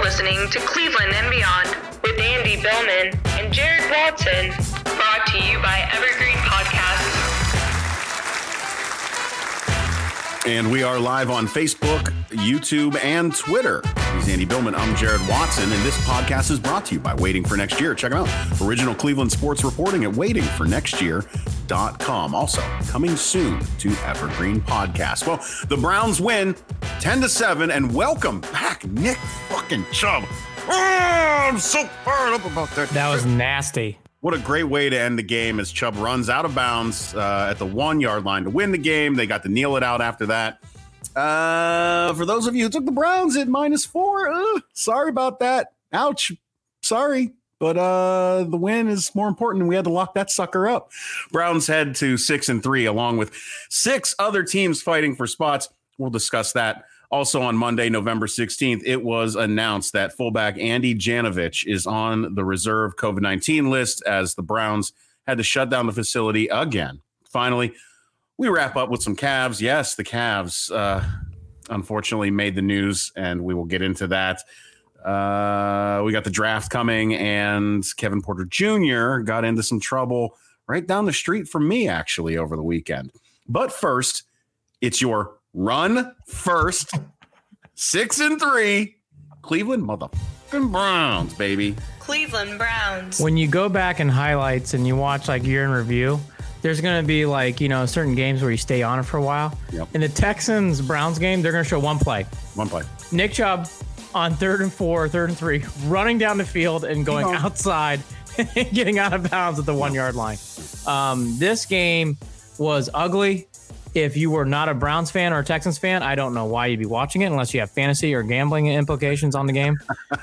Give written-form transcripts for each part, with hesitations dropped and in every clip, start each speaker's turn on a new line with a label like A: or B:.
A: listening to Cleveland and Beyond with Andy Billman and Jared Watson, brought to you by Evergreen Podcasts.
B: And we are live on Facebook, YouTube, and Twitter. He's Andy Billman. I'm Jared Watson, and this podcast is brought to you by Waiting for Next Year. Check it out. Original Cleveland sports reporting at waitingfornextyear.com. Also, coming soon to Evergreen Podcast. Well, the Browns win 10-7, and welcome back, Nick fucking Chubb. Oh, I'm so fired up about that.
C: That was nasty.
B: What a great way to end the game as Chubb runs out of bounds at the 1 yard line to win the game. They got to kneel it out after that. For those of you who took the Browns at -4, sorry about that. Ouch. Sorry. But the win is more important, and we had to lock that sucker up. Browns head to 6-3, along with 6 other teams fighting for spots. We'll discuss that. Also on Monday, November 16th, it was announced that fullback Andy Janovich is on the reserve COVID-19 list as the Browns had to shut down the facility again. Finally, we wrap up with some Cavs. Yes, the Cavs unfortunately made the news, and we will get into that. We got the draft coming, and Kevin Porter Jr. got into some trouble right down the street from me, actually, over the weekend. But first, it's your run first, 6-3, Cleveland motherfucking Browns, baby.
A: Cleveland Browns.
C: When you go back in highlights and you watch like year in review, there's going to be like, certain games where you stay on it for a while.
B: Yep.
C: In the Texans-Browns game, they're going to show one play. Nick Chubb on 3rd and 4, 3rd and 3, running down the field and going outside and getting out of bounds at the 1 yard line. This game was ugly. If you were not a Browns fan or a Texans fan, I don't know why you'd be watching it unless you have fantasy or gambling implications on the game.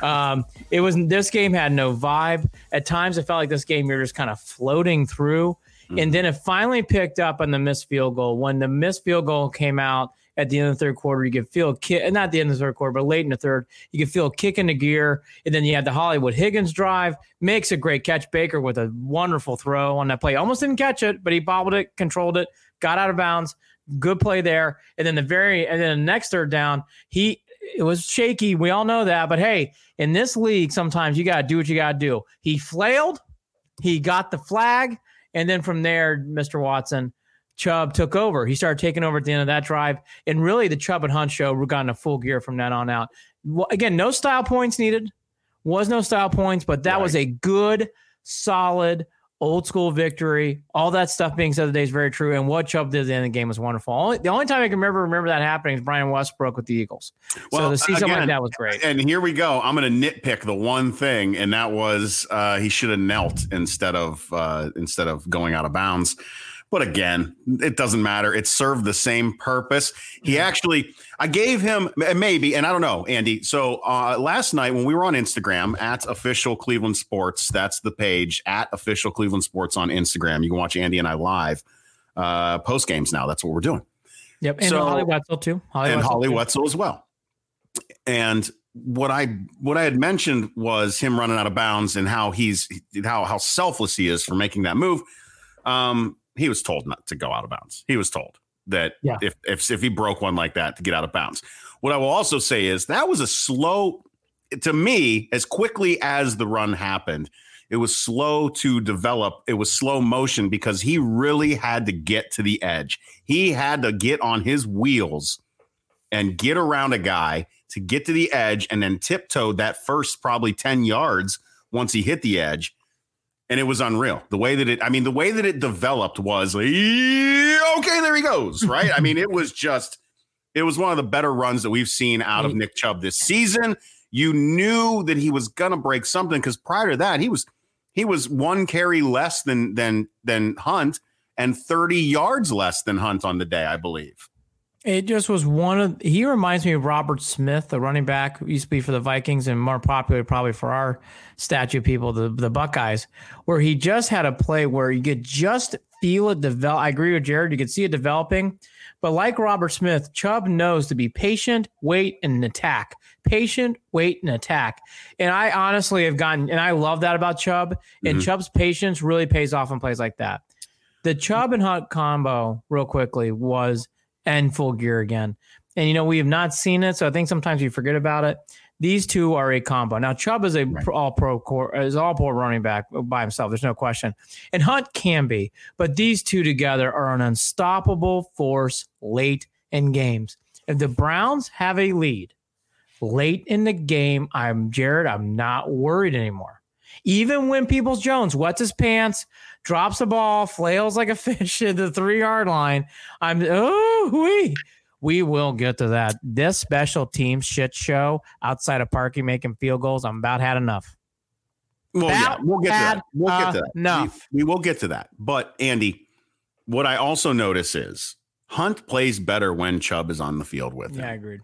C: This game had no vibe. At times, it felt like this game you're just kind of floating through. Mm-hmm. And then it finally picked up on the missed field goal. When the missed field goal came out at the end of the third quarter, you could feel not the end of the third quarter, but late in the third, you could feel a kick into gear. And then you had the Hollywood Higgins drive, makes a great catch. Baker with a wonderful throw on that play. Almost didn't catch it, but he bobbled it, controlled it, got out of bounds. Good play there. And then the next third down, it was shaky. We all know that. But hey, in this league, sometimes you got to do what you got to do. He flailed. He got the flag. And then from there, Mr. Watson, Chubb took over. He started taking over at the end of that drive. And really, the Chubb and Hunt show got into full gear from then on out. Well, again, no style points needed. Was no style points, but that was a good, solid, old school victory. All that stuff being said today is very true. And what Chubb did at the end of the game was wonderful. The only time I can remember that happening is Brian Westbrook with the Eagles. So to see something like that was great.
B: And here we go. I'm going to nitpick the one thing, and that was he should have knelt instead of going out of bounds. But again, it doesn't matter. It served the same purpose. I gave him maybe, and I don't know, Andy. So last night when we were on Instagram at Official Cleveland Sports, that's the page at Official Cleveland Sports on Instagram. You can watch Andy and I live post games now. That's what we're doing.
C: Yep. And Holly Wetzel too.
B: Holly Wetzel as well. And what I had mentioned was him running out of bounds and how selfless he is for making that move. He was told not to go out of bounds. He was told that if he broke one like that to get out of bounds. What I will also say is that was to me, as quickly as the run happened, it was slow to develop. It was slow motion because he really had to get to the edge. He had to get on his wheels and get around a guy to get to the edge and then tiptoed that first probably 10 yards once he hit the edge. And it was unreal. The way that it developed was like, okay, there he goes. Right. I mean, it was one of the better runs that we've seen out of Nick Chubb this season. You knew that he was going to break something because prior to that, he was one carry less than Hunt and 30 yards less than Hunt on the day, I believe.
C: It just was he reminds me of Robert Smith, the running back who used to be for the Vikings and more popular probably for our statue people, the Buckeyes, where he just had a play where you could just feel it develop. I agree with Jared. You could see it developing, but like Robert Smith, Chubb knows to be patient, wait, and attack. Patient, wait, and attack. And I honestly have and I love that about Chubb, and Chubb's patience really pays off in plays like that. The Chubb and Hunt combo, real quickly, was in full gear again. And, we have not seen it, so I think sometimes you forget about it. These two are a combo. Now, Chubb is all pro running back by himself. There's no question. And Hunt can be. But these two together are an unstoppable force late in games. If the Browns have a lead late in the game, I'm not worried anymore. Even when Peoples-Jones wets his pants, drops the ball, flails like a fish at the 3-yard line, we will get to that. This special team shit show outside of Parkey making field goals, I'm about had enough.
B: Well, we'll get to that. We'll get to that.
C: Enough.
B: We will get to that. But, Andy, what I also notice is Hunt plays better when Chubb is on the field with him.
C: Yeah, I agreed.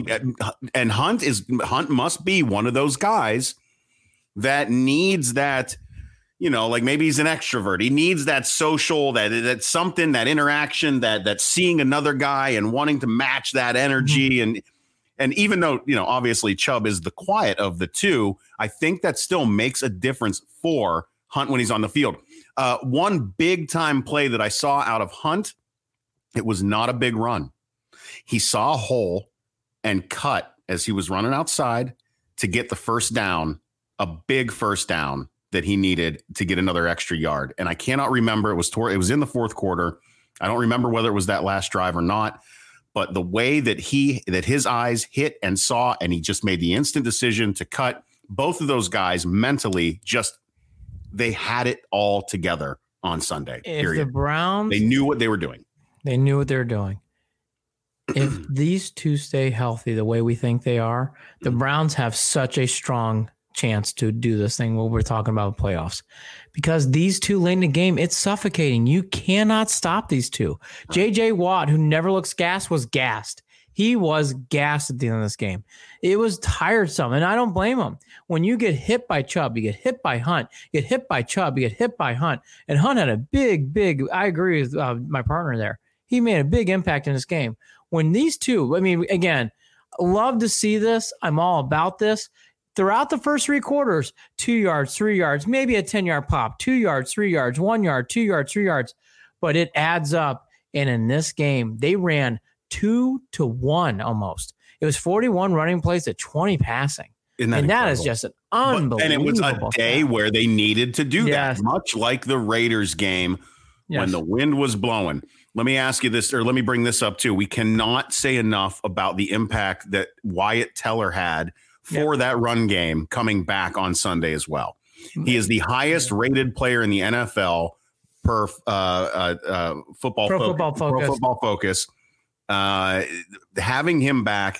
B: Hunt must be one of those guys that needs that, like maybe he's an extrovert. He needs that social, that something, that interaction, that seeing another guy and wanting to match that energy. And even though, obviously Chubb is the quiet of the two, I think that still makes a difference for Hunt when he's on the field. One big time play that I saw out of Hunt, it was not a big run. He saw a hole and cut as he was running outside to get the first down, a big first down that he needed to get another extra yard. And I cannot remember. It was in the fourth quarter. I don't remember whether it was that last drive or not, but the way that his eyes hit and saw, and he just made the instant decision to cut. Both of those guys mentally they had it all together on Sunday.
C: If the Browns,
B: they knew what they were doing.
C: They knew what they were doing. If these two stay healthy the way we think they are, the Browns have such a strong chance to do this thing when we're talking about playoffs, because these two late in the game, it's suffocating. You cannot stop these two. J.J. Watt, who never looks gassed, was gassed. He was gassed at the end of this game. It was tiresome, and I don't blame him. When you get hit by Chubb, you get hit by Hunt, you get hit by Chubb, you get hit by Hunt, and Hunt had a big, I agree with my partner there. He made a big impact in this game. When these two, again, love to see this. I'm all about this. Throughout the first 3 quarters, 2 yards, 3 yards, maybe a 10-yard pop, 2 yards, 3 yards, 1 yard, 2 yards, 3 yards, but it adds up. And in this game, they ran 2-1 almost. It was 41 running plays to 20 passing. And that is just an unbelievable.
B: And it was a day where they needed to do that, much like the Raiders game when the wind was blowing. Let me ask you this, or let me bring this up too. We cannot say enough about the impact that Wyatt Teller had for that run game coming back on Sunday as well. He is the highest rated player in the NFL per Football Focus. Having him back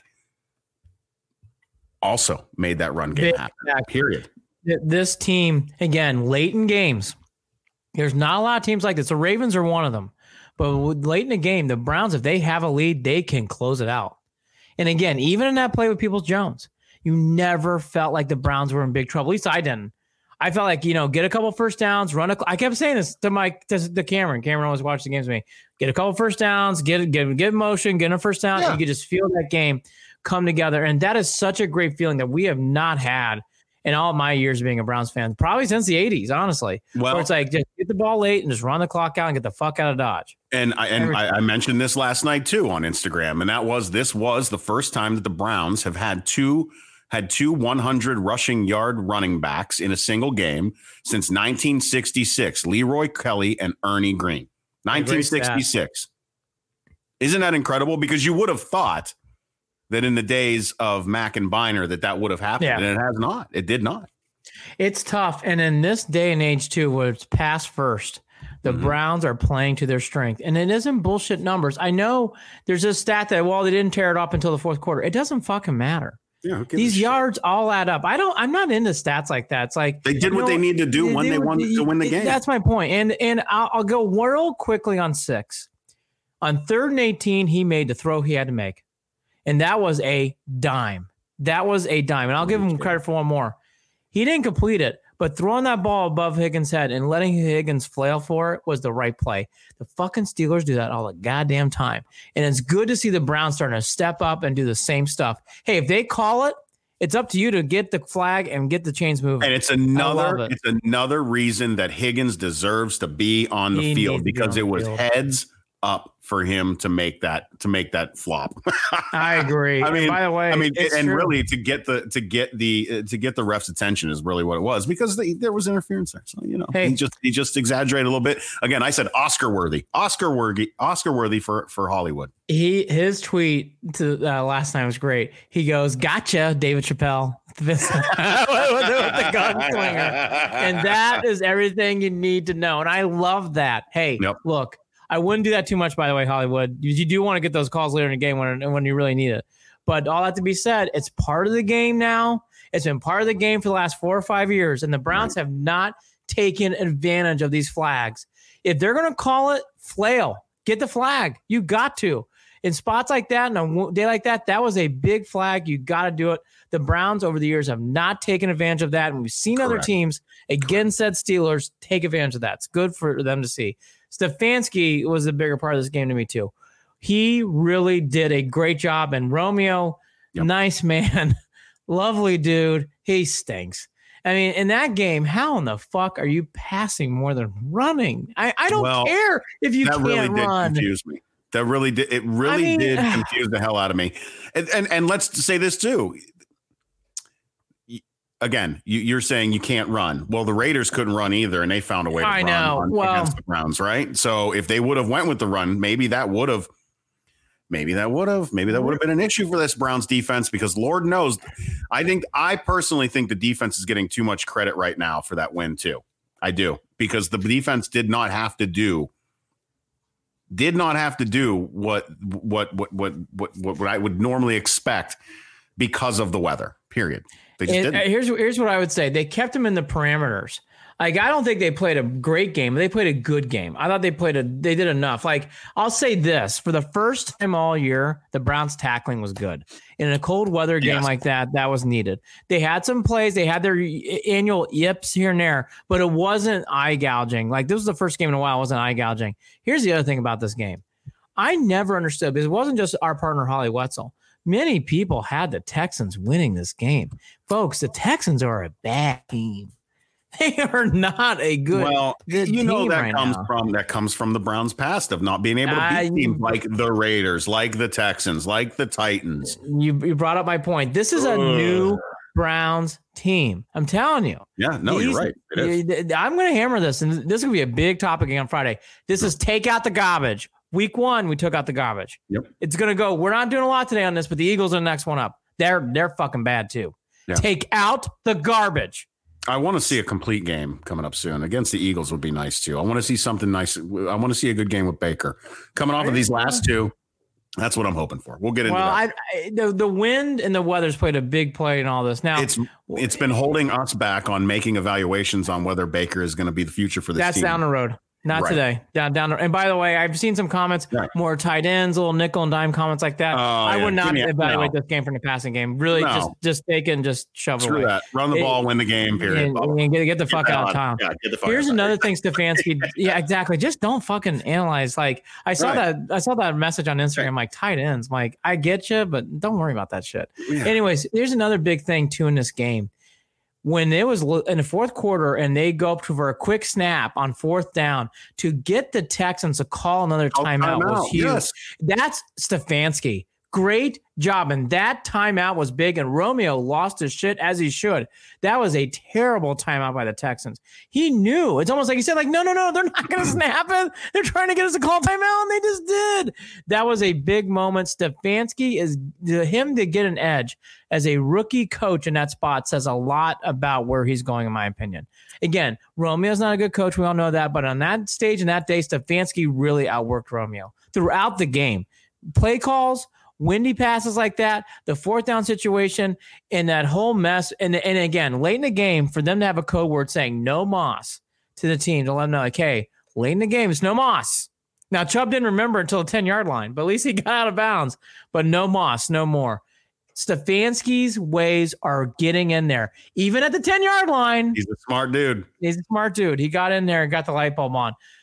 B: also made that run game happen. Period.
C: This team, again, late in games, there's not a lot of teams like this. The Ravens are one of them. But late in the game, the Browns, if they have a lead, they can close it out. And again, even in that play with Peoples-Jones, you never felt like the Browns were in big trouble. At least I didn't. I felt like, get a couple first downs, I kept saying this to Cameron. Cameron always watched the games with me. Get a couple first downs, get motion, get a first down. Yeah. You could just feel that game come together. And that is such a great feeling that we have not had in all my years of being a Browns fan, probably since the 80s, honestly. Well, where it's like, just get the ball late and just run the clock out and get the fuck out of Dodge.
B: And I mentioned this last night too on Instagram, and this was the first time that the Browns have had two 100 rushing yard running backs in a single game since 1966. Leroy Kelly and Ernie Green. 1966. Isn't that incredible? Because you would have thought that in the days of Mack and Biner that would have happened, and it has not. It did not.
C: It's tough, and in this day and age too, where it's pass first, the Browns are playing to their strength, and it isn't bullshit numbers. I know there's a stat that they didn't tear it up until the fourth quarter. It doesn't fucking matter. Yeah, these yards all add up. I'm not into stats like that. It's like
B: they did what they need to do when they wanted to win the game.
C: That's my point. And I'll go real quickly on 6. On 3rd and 18, he made the throw he had to make. And that was a dime. And I'll give him credit for one more. He didn't complete it, but throwing that ball above Higgins' head and letting Higgins flail for it was the right play. The fucking Steelers do that all the goddamn time. And it's good to see the Browns starting to step up and do the same stuff. Hey, if they call it, it's up to you to get the flag and get the chains moving.
B: And it's another reason that Higgins deserves to be on the field, because it was heads up for him to make that flop.
C: I agree.
B: I mean,
C: and by the way,
B: and really to get the ref's attention is really what it was, because there was interference there. So he just exaggerated a little bit. Again, I said Oscar worthy for Hollywood.
C: His tweet to last night was great. He goes, "Gotcha, David Chappelle." with the gunslinger, and that is everything you need to know. And I love that. Hey, Look. I wouldn't do that too much, by the way, Hollywood. You do want to get those calls later in the game when you really need it. But all that to be said, it's part of the game now. It's been part of the game for the last 4 or 5 years, and the Browns have not taken advantage of these flags. If they're going to call it, flail. Get the flag. You got to. In spots like that, on a day like that, that was a big flag. You got to do it. The Browns over the years have not taken advantage of that, and we've seen other teams, against said Steelers, take advantage of that. It's good for them to see. Stefanski was the bigger part of this game to me, too. He really did a great job. And Romeo, nice man, lovely dude. He stinks. I mean, in that game, how in the fuck are you passing more than running? I don't care if you can't run. That really did confuse
B: me. That really did. It really did confuse the hell out of me. And let's say this, too. Again, you're saying you can't run. Well, the Raiders couldn't run either, and they found a way to run against the Browns, right? So if they would have went with the run, maybe that would have been an issue for this Browns defense, because Lord knows, I personally think the defense is getting too much credit right now for that win too. I do, because the defense did not have to do what I would normally expect because of the weather. Period.
C: Here's what I would say. They kept him in the parameters. Like, I don't think they played a great game. They played a good game. I thought they did enough. Like, I'll say this, for the first time all year, the Browns tackling was good. In a cold weather game like that was needed. They had some plays. They had their annual yips here and there, but it wasn't eye gouging. Like, this was the first game in a while it wasn't eye gouging. Here's the other thing about this game. I never understood, because it wasn't just our partner, Holly Wetzel. Many people had the Texans winning this game. Folks, the Texans are a bad team. They are not a good team
B: that comes from the Browns' past of not being able to beat teams like the Raiders, like the Texans, like the Titans.
C: You brought up my point. This is a new Browns team. I'm telling you.
B: Yeah, no, you're right. It is.
C: I'm going to hammer this, and this is going to be a big topic on Friday. This is take out the garbage. Week 1, we took out the garbage.
B: Yep.
C: It's going to go. We're not doing a lot today on this, but the Eagles are the next one up. They're fucking bad too. Yeah. Take out the garbage.
B: I want to see a complete game coming up soon. Against the Eagles would be nice too. I want to see something nice. I want to see a good game with Baker. Coming off of these last two, that's what I'm hoping for. We'll get into that.
C: The wind and the weather's played a big play in all this. Now
B: it's been holding us back on making evaluations on whether Baker is going to be the future for this team.
C: That's down the road. Not today. Down. And by the way, I've seen some comments, more tight ends, little nickel and dime comments like that. I would not evaluate this game from the passing game. Really, just take it and just shove it away.
B: That. Run the ball, win the game, period.
C: And get the fuck out of town.
B: Yeah, get the fuck
C: Here's another thing, Stefanski. Yeah, exactly. Just don't fucking analyze. Like, I saw that message on Instagram, like, tight ends. Like, I get you, but don't worry about that shit. Yeah. Anyways, there's another big thing, too, in this game. When it was in the fourth quarter and they go up for a quick snap on 4th down to get the Texans to call another timeout was huge. Yes. That's Stefanski. Great job. And that timeout was big, and Romeo lost his shit as he should. That was a terrible timeout by the Texans. He knew. It's almost like he said, like, no, they're not going to snap it. They're trying to get us to call timeout, and they just did. That was a big moment. Stefanski is him to get an edge as a rookie coach in that spot says a lot about where he's going, in my opinion. Again, Romeo's not a good coach. We all know that. But on that stage and that day, Stefanski really outworked Romeo throughout the game. Play calls, windy passes like that, the 4th down situation, and that whole mess. And again, late in the game, for them to have a code word saying no Moss to the team to let them know, like, hey, late in the game, it's no Moss. Now, Chubb didn't remember until the 10-yard line, but at least he got out of bounds. But no Moss, no more. Stefanski's ways are getting in there, even at the 10-yard line.
B: He's a smart dude.
C: He got in there and got the light bulb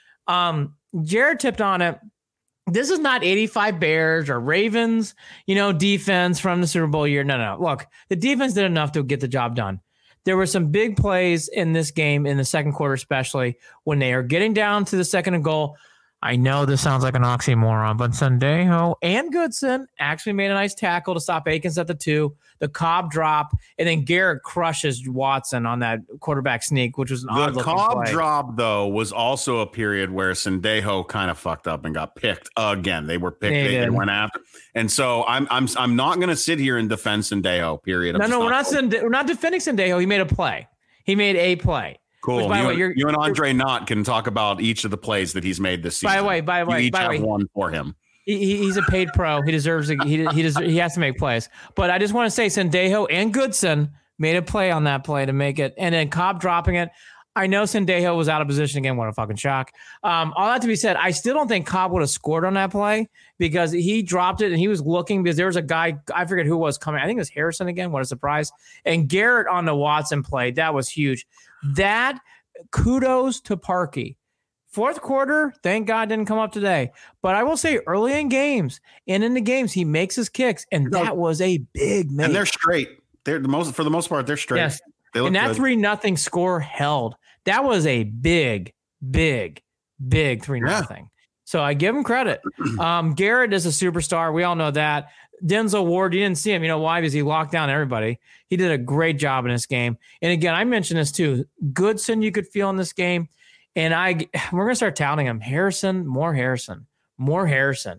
C: on. Jared tipped on it. This is not 85 Bears or Ravens, defense from the Super Bowl year. No. Look, the defense did enough to get the job done. There were some big plays in this game in the second quarter, especially when they are getting down to the second and goal. I know this sounds like an oxymoron, but Sendejo and Goodson actually made a nice tackle to stop Akins at the 2. The Cobb drop, and then Garrett crushes Watson on that quarterback sneak, which was an odd looking
B: Cobb
C: play.
B: Drop, though, was also a period where Sendejo kind of fucked up and got picked again. They were picked. They went after, and so I'm not going to sit here and defend Sendejo. Period.
C: No, we're not defending Sendejo. He made a play. He made a play.
B: Cool. Which, by the way, you and Andre Knott can talk about each of the plays that he's made this season.
C: By the way,
B: you each have one for him.
C: He's a paid pro. He deserves. He has to make plays. But I just want to say, Sendejo and Goodson made a play on that play to make it, and then Cobb dropping it. I know Sendejo was out of position again. What a fucking shock. All that to be said, I still don't think Cobb would have scored on that play because he dropped it and he was looking because there was a guy, I forget who was coming. I think it was Harrison again. What a surprise. And Garrett on the Watson play, that was huge. That kudos to Parkey. Fourth quarter, thank God didn't come up today. But I will say early in games and in the games, he makes his kicks, and that was a big make.
B: And they're straight. For the most part, they're straight.
C: Yes. And that 3-0 score held. That was a big 3-0. Yeah. So I give him credit. Garrett is a superstar. We all know that. Denzel Ward, you didn't see him. You know why? Because he locked down everybody. He did a great job in this game. And again, I mentioned this too. Goodson, you could feel in this game. And we're going to start touting him. More Harrison. Harrison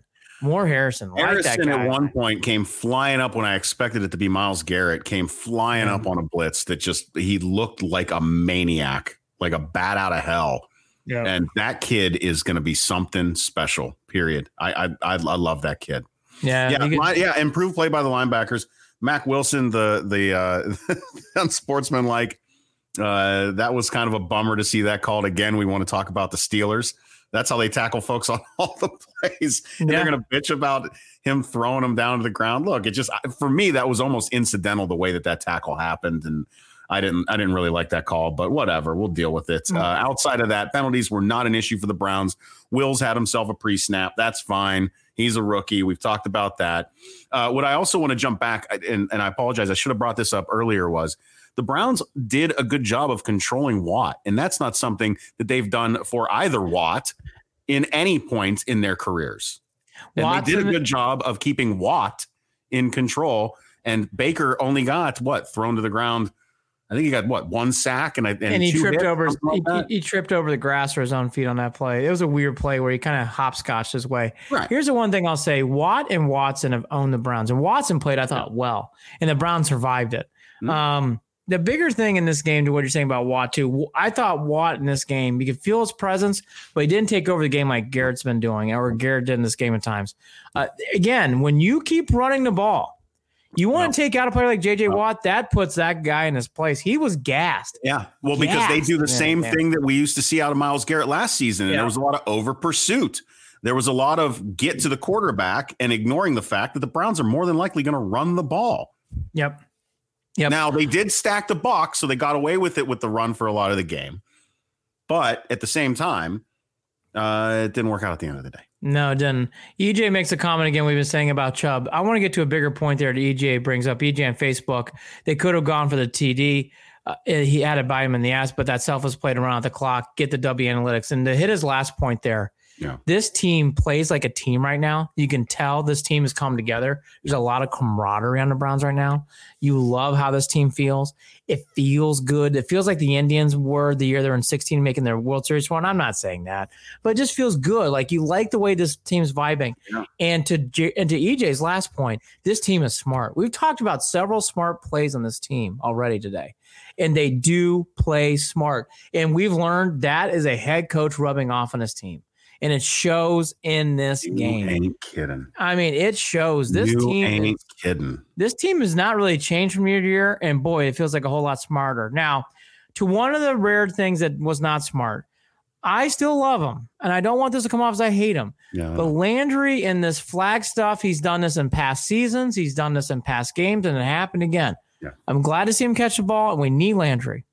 B: at one point came flying up when I expected it to be Myles Garrett, came flying up on a blitz that he looked like a maniac, like a bat out of hell. Yeah. And that kid is going to be something special, period. I love that kid. Yeah. Improved play by the linebackers. Mac Wilson, the unsportsmanlike. That was kind of a bummer to see that called again. We want to talk about the Steelers. That's how they tackle folks on all the plays. And they're going to bitch about him throwing them down to the ground. Look, for me, that was almost incidental the way that tackle happened. And I didn't really like that call, but whatever, we'll deal with it. Outside of that, penalties were not an issue for the Browns. Wills had himself a pre-snap. That's fine. He's a rookie. We've talked about that. What I also want to jump back, and I apologize, I should have brought this up earlier, was the Browns did a good job of controlling Watt, and that's not something that they've done for either Watt in any point in their careers. And they did a good job of keeping Watt in control, and Baker only got thrown to the ground. I think he got one sack and
C: he tripped over he tripped over the grass for his own feet on that play. It was a weird play where he kind of hopscotched his way. Right. Here's the one thing I'll say: Watt and Watson have owned the Browns, and Watson played, I thought, well, and the Browns survived it. Mm-hmm. The bigger thing in this game, to what you're saying about Watt too, I thought Watt in this game, you could feel his presence, but he didn't take over the game like Garrett's been doing, or Garrett did in this game at times. Again, when you keep running the ball, you want to take out a player like J.J. Watt, that puts that guy in his place. He was gassed.
B: Yeah, well, because they do the same thing that we used to see out of Myles Garrett last season, and there was a lot of over pursuit. There was a lot of get to the quarterback and ignoring the fact that the Browns are more than likely going to run the ball.
C: Yep.
B: Now, they did stack the box, so they got away with it with the run for a lot of the game. But at the same time, it didn't work out at the end of the day.
C: No, it didn't. EJ makes a comment again we've been saying about Chubb. I want to get to a bigger point there that EJ brings up. EJ on Facebook, they could have gone for the TD. He had to bite him in the ass, but that selfless play to run out the clock, get the W analytics. And to hit his last point there, this team plays like a team right now. You can tell this team has come together. There's a lot of camaraderie on the Browns right now. You love how this team feels. It feels good. It feels like the Indians were the year they were in 16 making their World Series run. I'm not saying that, but it just feels good. Like you like the way this team's vibing. Yeah. And to EJ's last point, this team is smart. We've talked about several smart plays on this team already today, and they do play smart. And we've learned that is a head coach rubbing off on his team. And it shows in this game.
B: Ain't kidding.
C: I mean, it shows. This team has not really changed from year to year. And boy, it feels like a whole lot smarter. Now, to one of the rare things that was not smart, I still love him. And I don't want this to come off as I hate him. Yeah. But Landry and this flag stuff, he's done this in past seasons. He's done this in past games, and it happened again. Yeah. I'm glad to see him catch the ball, and we need Landry.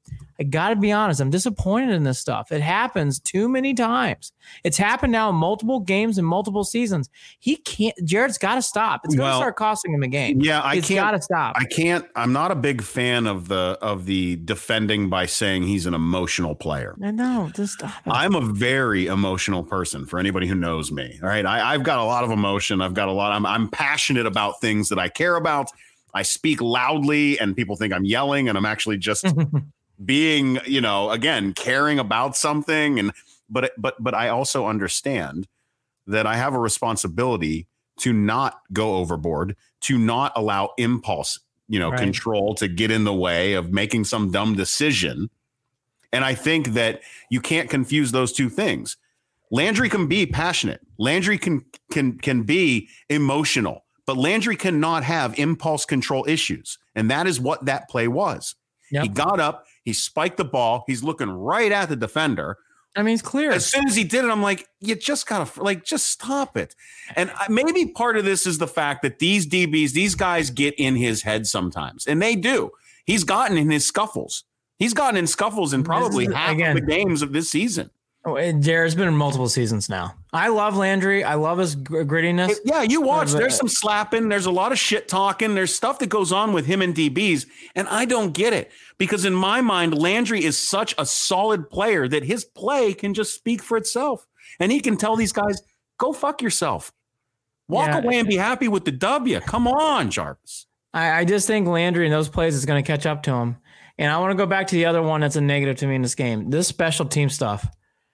C: I got to be honest. I'm disappointed in this stuff. It happens too many times. It's happened now in multiple games and multiple seasons. Jared's got to stop. It's going to start costing him a game.
B: Yeah,
C: It's got to stop.
B: I can't. I'm not a big fan of the defending by saying he's an emotional player.
C: I know. Just stop it.
B: I'm a very emotional person. For anybody who knows me, all right. I've got a lot of emotion. I'm passionate about things that I care about. I speak loudly, and people think I'm yelling, and I'm actually just being, again, caring about something. But I also understand that I have a responsibility to not go overboard, to not allow impulse, control to get in the way of making some dumb decision. And I think that you can't confuse those two things. Landry can be passionate. Landry can be emotional, but Landry cannot have impulse control issues. And that is what that play was. Yep. He got up, he spiked the ball. He's looking right at the defender.
C: I mean, it's clear.
B: As soon as he did it, I'm like, you just gotta just stop it. And maybe part of this is the fact that these DBs, these guys get in his head sometimes, and they do. He's gotten in his scuffles. He's gotten in scuffles in probably half of the games of this season.
C: Oh, Jared's been in multiple seasons now. I love Landry. I love his grittiness.
B: Yeah, you watch. There's some slapping. There's a lot of shit talking. There's stuff that goes on with him and DBs, and I don't get it. Because in my mind, Landry is such a solid player that his play can just speak for itself. And he can tell these guys, go fuck yourself. Walk away and be happy with the W. Come on, Jarvis.
C: I just think Landry in those plays is going to catch up to him. And I want to go back to the other one that's a negative to me in this game. This special team stuff.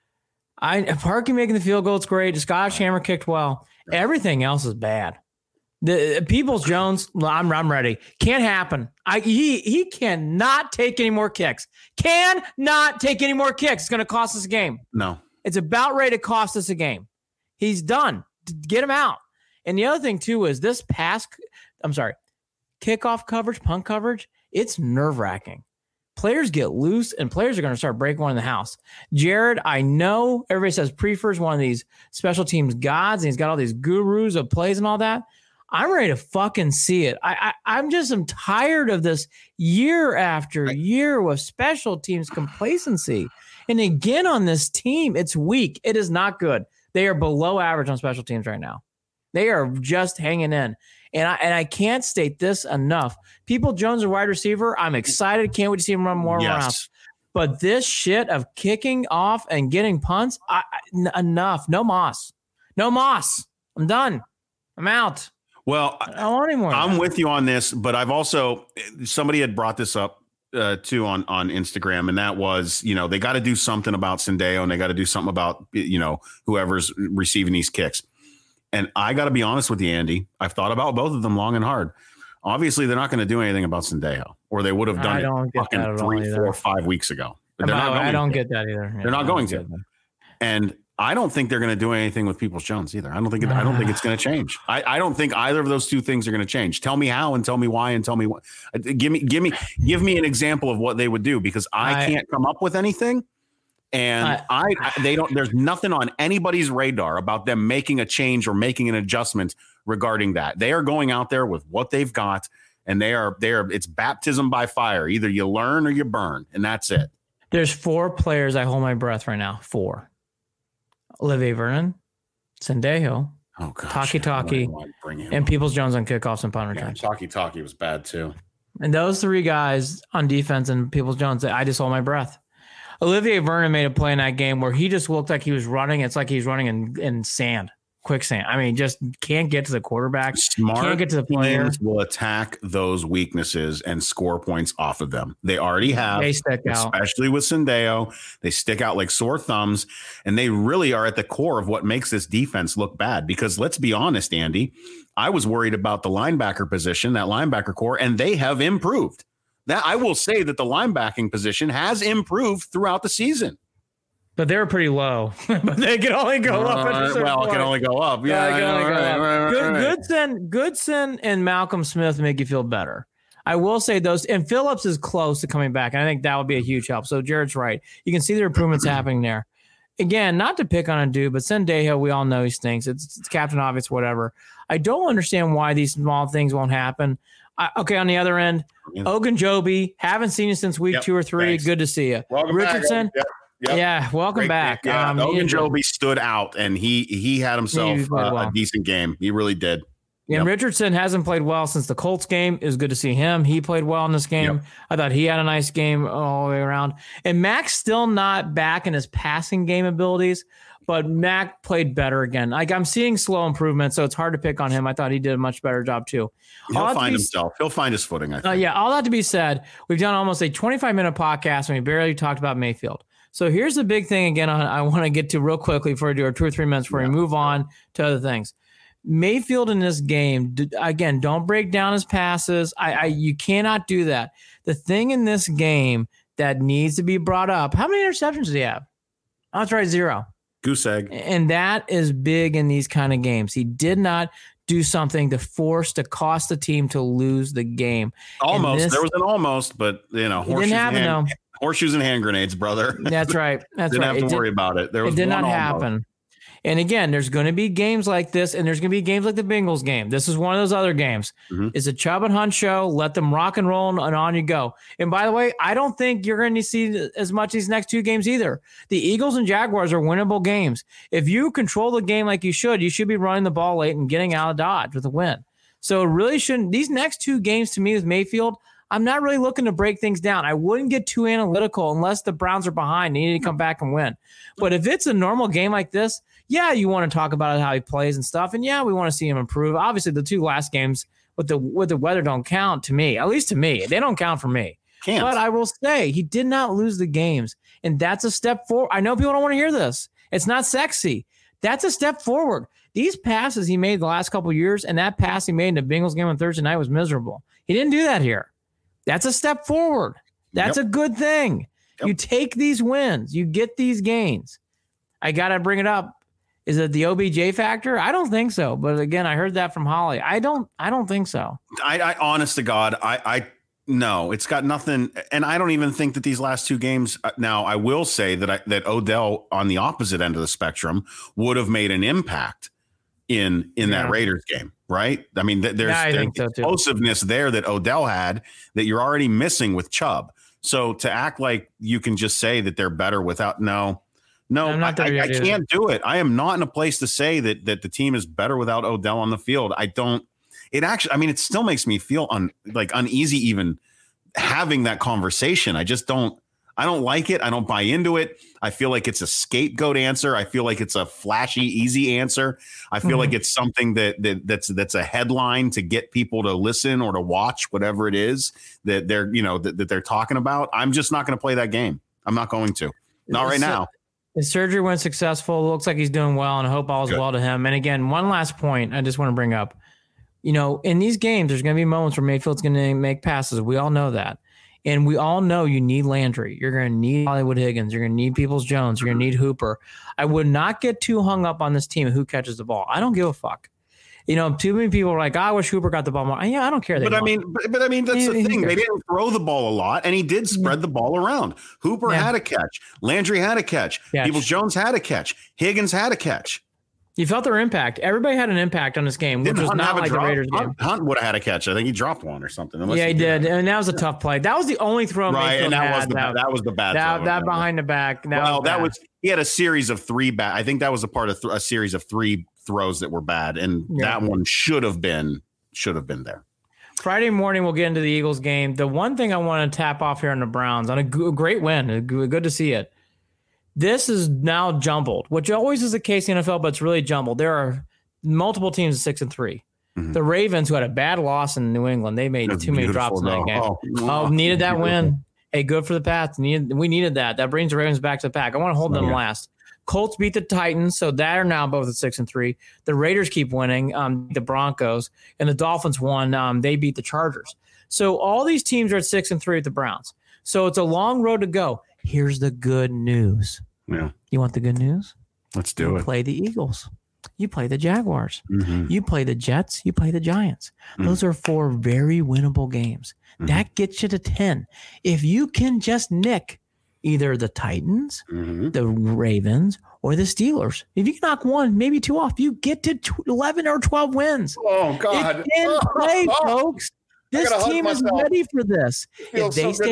C: Parkey making the field goal, it's great. The Scottish Hammer kicked well. Everything else is bad. The Peoples-Jones, I'm ready. Can't happen. He cannot take any more kicks. Cannot take any more kicks. It's going to cost us a game.
B: No.
C: It's about ready to cost us a game. He's done. Get him out. And the other thing, too, is this kickoff coverage, punt coverage, it's nerve-wracking. Players get loose, and players are going to start breaking one in the house. Jared, I know everybody says Prefer's one of these special teams gods, and he's got all these gurus of plays and all that. I'm ready to fucking see it. I'm tired of this year after year with special teams complacency. And again, on this team, it's weak. It is not good. They are below average on special teams right now. They are just hanging in. And I can't state this enough. Peoples-Jones, a wide receiver, I'm excited. Can't wait to see him run more routes. But this shit of kicking off and getting punts, enough. No Moss. No Moss. I'm done. I'm out.
B: Well,
C: I don't want any more.
B: I'm with you on this, but I've also, somebody had brought this up too on Instagram, and that was, they got to do something about Sendejo, and they got to do something about, whoever's receiving these kicks. And I got to be honest with you, Andy. I've thought about both of them long and hard. Obviously, they're not going to do anything about Sendejo, or they would have done it fucking 3, 4, 5 weeks ago.
C: I don't get that either.
B: They're not going to. And I don't think they're going to do anything with Peoples-Jones either. I don't think it's going to change. I don't think either of those two things are going to change. Tell me how, and tell me why, and tell me what. Give me an example of what they would do, because I can't come up with anything. And they don't. There's nothing on anybody's radar about them making a change or making an adjustment regarding that. They are going out there with what they've got, and they are. It's baptism by fire. Either you learn or you burn, and that's it.
C: There's 4 players I hold my breath right now. 4: Olivier Vernon, Sendejo, Taki, and Peoples-Jones on kickoffs and punt returns.
B: Taki was bad too.
C: And those 3 guys on defense and Peoples-Jones, I just hold my breath. Olivier Vernon made a play in that game where he just looked like he was running. It's like he's running in sand, quicksand. I mean, just can't get to the quarterback. Can't get to the player.
B: Teams will attack those weaknesses and score points off of them. They already have.
C: They stick out.
B: Especially with Sendejo. They stick out like sore thumbs, and they really are at the core of what makes this defense look bad. Because let's be honest, Andy, I was worried about the linebacker position, that linebacker core, and they have improved. That I will say that the linebacking position has improved throughout the season.
C: But they were pretty low. But they can only go up.
B: It can only go up.
C: Goodson and Malcolm Smith make you feel better. I will say those, and Phillips is close to coming back, and I think that would be a huge help. So Jared's right. You can see the improvements happening there. Again, not to pick on a dude, but Sendejo, we all know he stinks. It's Captain Obvious, whatever. I don't understand why these small things won't happen. Okay, on the other end, Ogunjobi, haven't seen you since week 2 or 3.
B: Thanks.
C: Good to see you.
B: Welcome
C: Richardson.
B: back. Yep.
C: Yeah, welcome back.
B: Yeah, Ogunjobi stood out, and he had himself a decent game. He really did.
C: And Richardson hasn't played well since the Colts game. It was good to see him. He played well in this game. Yep. I thought he had a nice game all the way around. And Mac's still not back in his passing game abilities, but Mac played better again. Like, I'm seeing slow improvement, so it's hard to pick on him. I thought he did a much better job too.
B: He'll find himself. He'll find his footing, I think.
C: All that to be said, we've done almost a 25-minute podcast, and we barely talked about Mayfield. So here's the big thing again I want to get to real quickly before we do our 2 or 3 minutes before we move on to other things. Mayfield in this game, again, don't break down his passes. You cannot do that. The thing in this game that needs to be brought up, how many interceptions does he have? Oh, that's right, 0.
B: Goose egg.
C: And that is big in these kind of games. He did not do something to cost the team to lose the game.
B: Almost. There was an almost, but, horseshoes and hand grenades, brother.
C: That's right.
B: Didn't have to worry about it.
C: It did not happen. And again, there's going to be games like this, and there's going to be games like the Bengals game. This is one of those other games. Mm-hmm. It's a Chubb and Hunt show. Let them rock and roll, and on you go. And by the way, I don't think you're going to see as much these next 2 games either. The Eagles and Jaguars are winnable games. If you control the game like you should be running the ball late and getting out of Dodge with a win. So it really shouldn't. These next 2 games to me with Mayfield, I'm not really looking to break things down. I wouldn't get too analytical unless the Browns are behind. They need to come back and win. But if it's a normal game like this, yeah, you want to talk about how he plays and stuff. And yeah, we want to see him improve. Obviously, the 2 last games with the weather don't count to me, at least to me. They don't count for me.
B: Can't.
C: But I will say he did not lose the games. And that's a step forward. I know people don't want to hear this. It's not sexy. That's a step forward. These passes he made the last couple of years, and that pass he made in the Bengals game on Thursday night was miserable. He didn't do that here. That's a step forward. That's a good thing. Yep. You take these wins. You get these gains. I got to bring it up. Is it the OBJ factor? I don't think so. But again, I heard that from Holly. I don't think so.
B: I honest to God, no, it's got nothing. And I don't even think that these last 2 games. Now, I will say that Odell on the opposite end of the spectrum would have made an impact in that Raiders game, right? I mean, there's explosiveness there that Odell had that you're already missing with Chubb. So to act like you can just say that they're better without I can't do it. I am not in a place to say that the team is better without Odell on the field. It still makes me feel uneasy even having that conversation. I don't like it. I don't buy into it. I feel like it's a scapegoat answer. I feel like it's a flashy, easy answer. I feel like it's something that's a headline to get people to listen or to watch whatever it is that they're, that they're talking about. I'm just not going to play that game. I'm not going to. Not right now.
C: His surgery went successful. Looks like he's doing well, and I hope all is well to him. And again, one last point I just want to bring up. In these games, there's going to be moments where Mayfield's going to make passes. We all know that. And we all know you need Landry. You're going to need Hollywood Higgins. You're going to need Peoples-Jones. You're going to need Hooper. I would not get too hung up on this team and who catches the ball. I don't give a fuck. Too many people are like, I wish Hooper got the ball more. Yeah, I don't care.
B: But I mean, that's the thing. They didn't throw the ball a lot, and he did spread the ball around. Hooper had a catch. Landry had a catch. Peoples-Jones had a catch. Higgins had a catch.
C: You felt their impact. Everybody had an impact on this game, which was not like the Raiders game.
B: Hunt would have had a catch. I think he dropped one or something.
C: Yeah, he did. And that was a tough play. That was the only throw.
B: Right, and that was the bad throw.
C: That behind the back.
B: He had a series of 3 bad. I think that was a part of a series of 3 throws that were bad, and that one should have been there.
C: Friday morning, we'll get into the Eagles game. The one thing I want to tap off here on the Browns, on a great win, good to see it. This is now jumbled, which always is the case in the NFL, but it's really jumbled. There are multiple teams at 6-3. Mm-hmm. The Ravens, who had a bad loss in New England, they made too many drops in that game. Needed that win. Hey, good for the Pats. We needed that. That brings the Ravens back to the pack. I want to hold them last. Colts beat the Titans, so they're now both at 6-3. The Raiders keep winning, the Broncos, and the Dolphins won. They beat the Chargers. So all these teams are at 6-3 with the Browns. So it's a long road to go. Here's the good news.
B: Yeah.
C: You want the good news?
B: Let's do it.
C: Play the Eagles. You play the Jaguars.
B: Mm-hmm.
C: You play the Jets. You play the Giants. Mm-hmm. Those are 4 very winnable games. Mm-hmm. That gets you to 10. If you can just nick either the Titans, the Ravens, or the Steelers. If you can knock 1, maybe 2 off, you get to 11 or 12 wins.
B: Oh, God.
C: It's in play, folks. This team is ready for this. If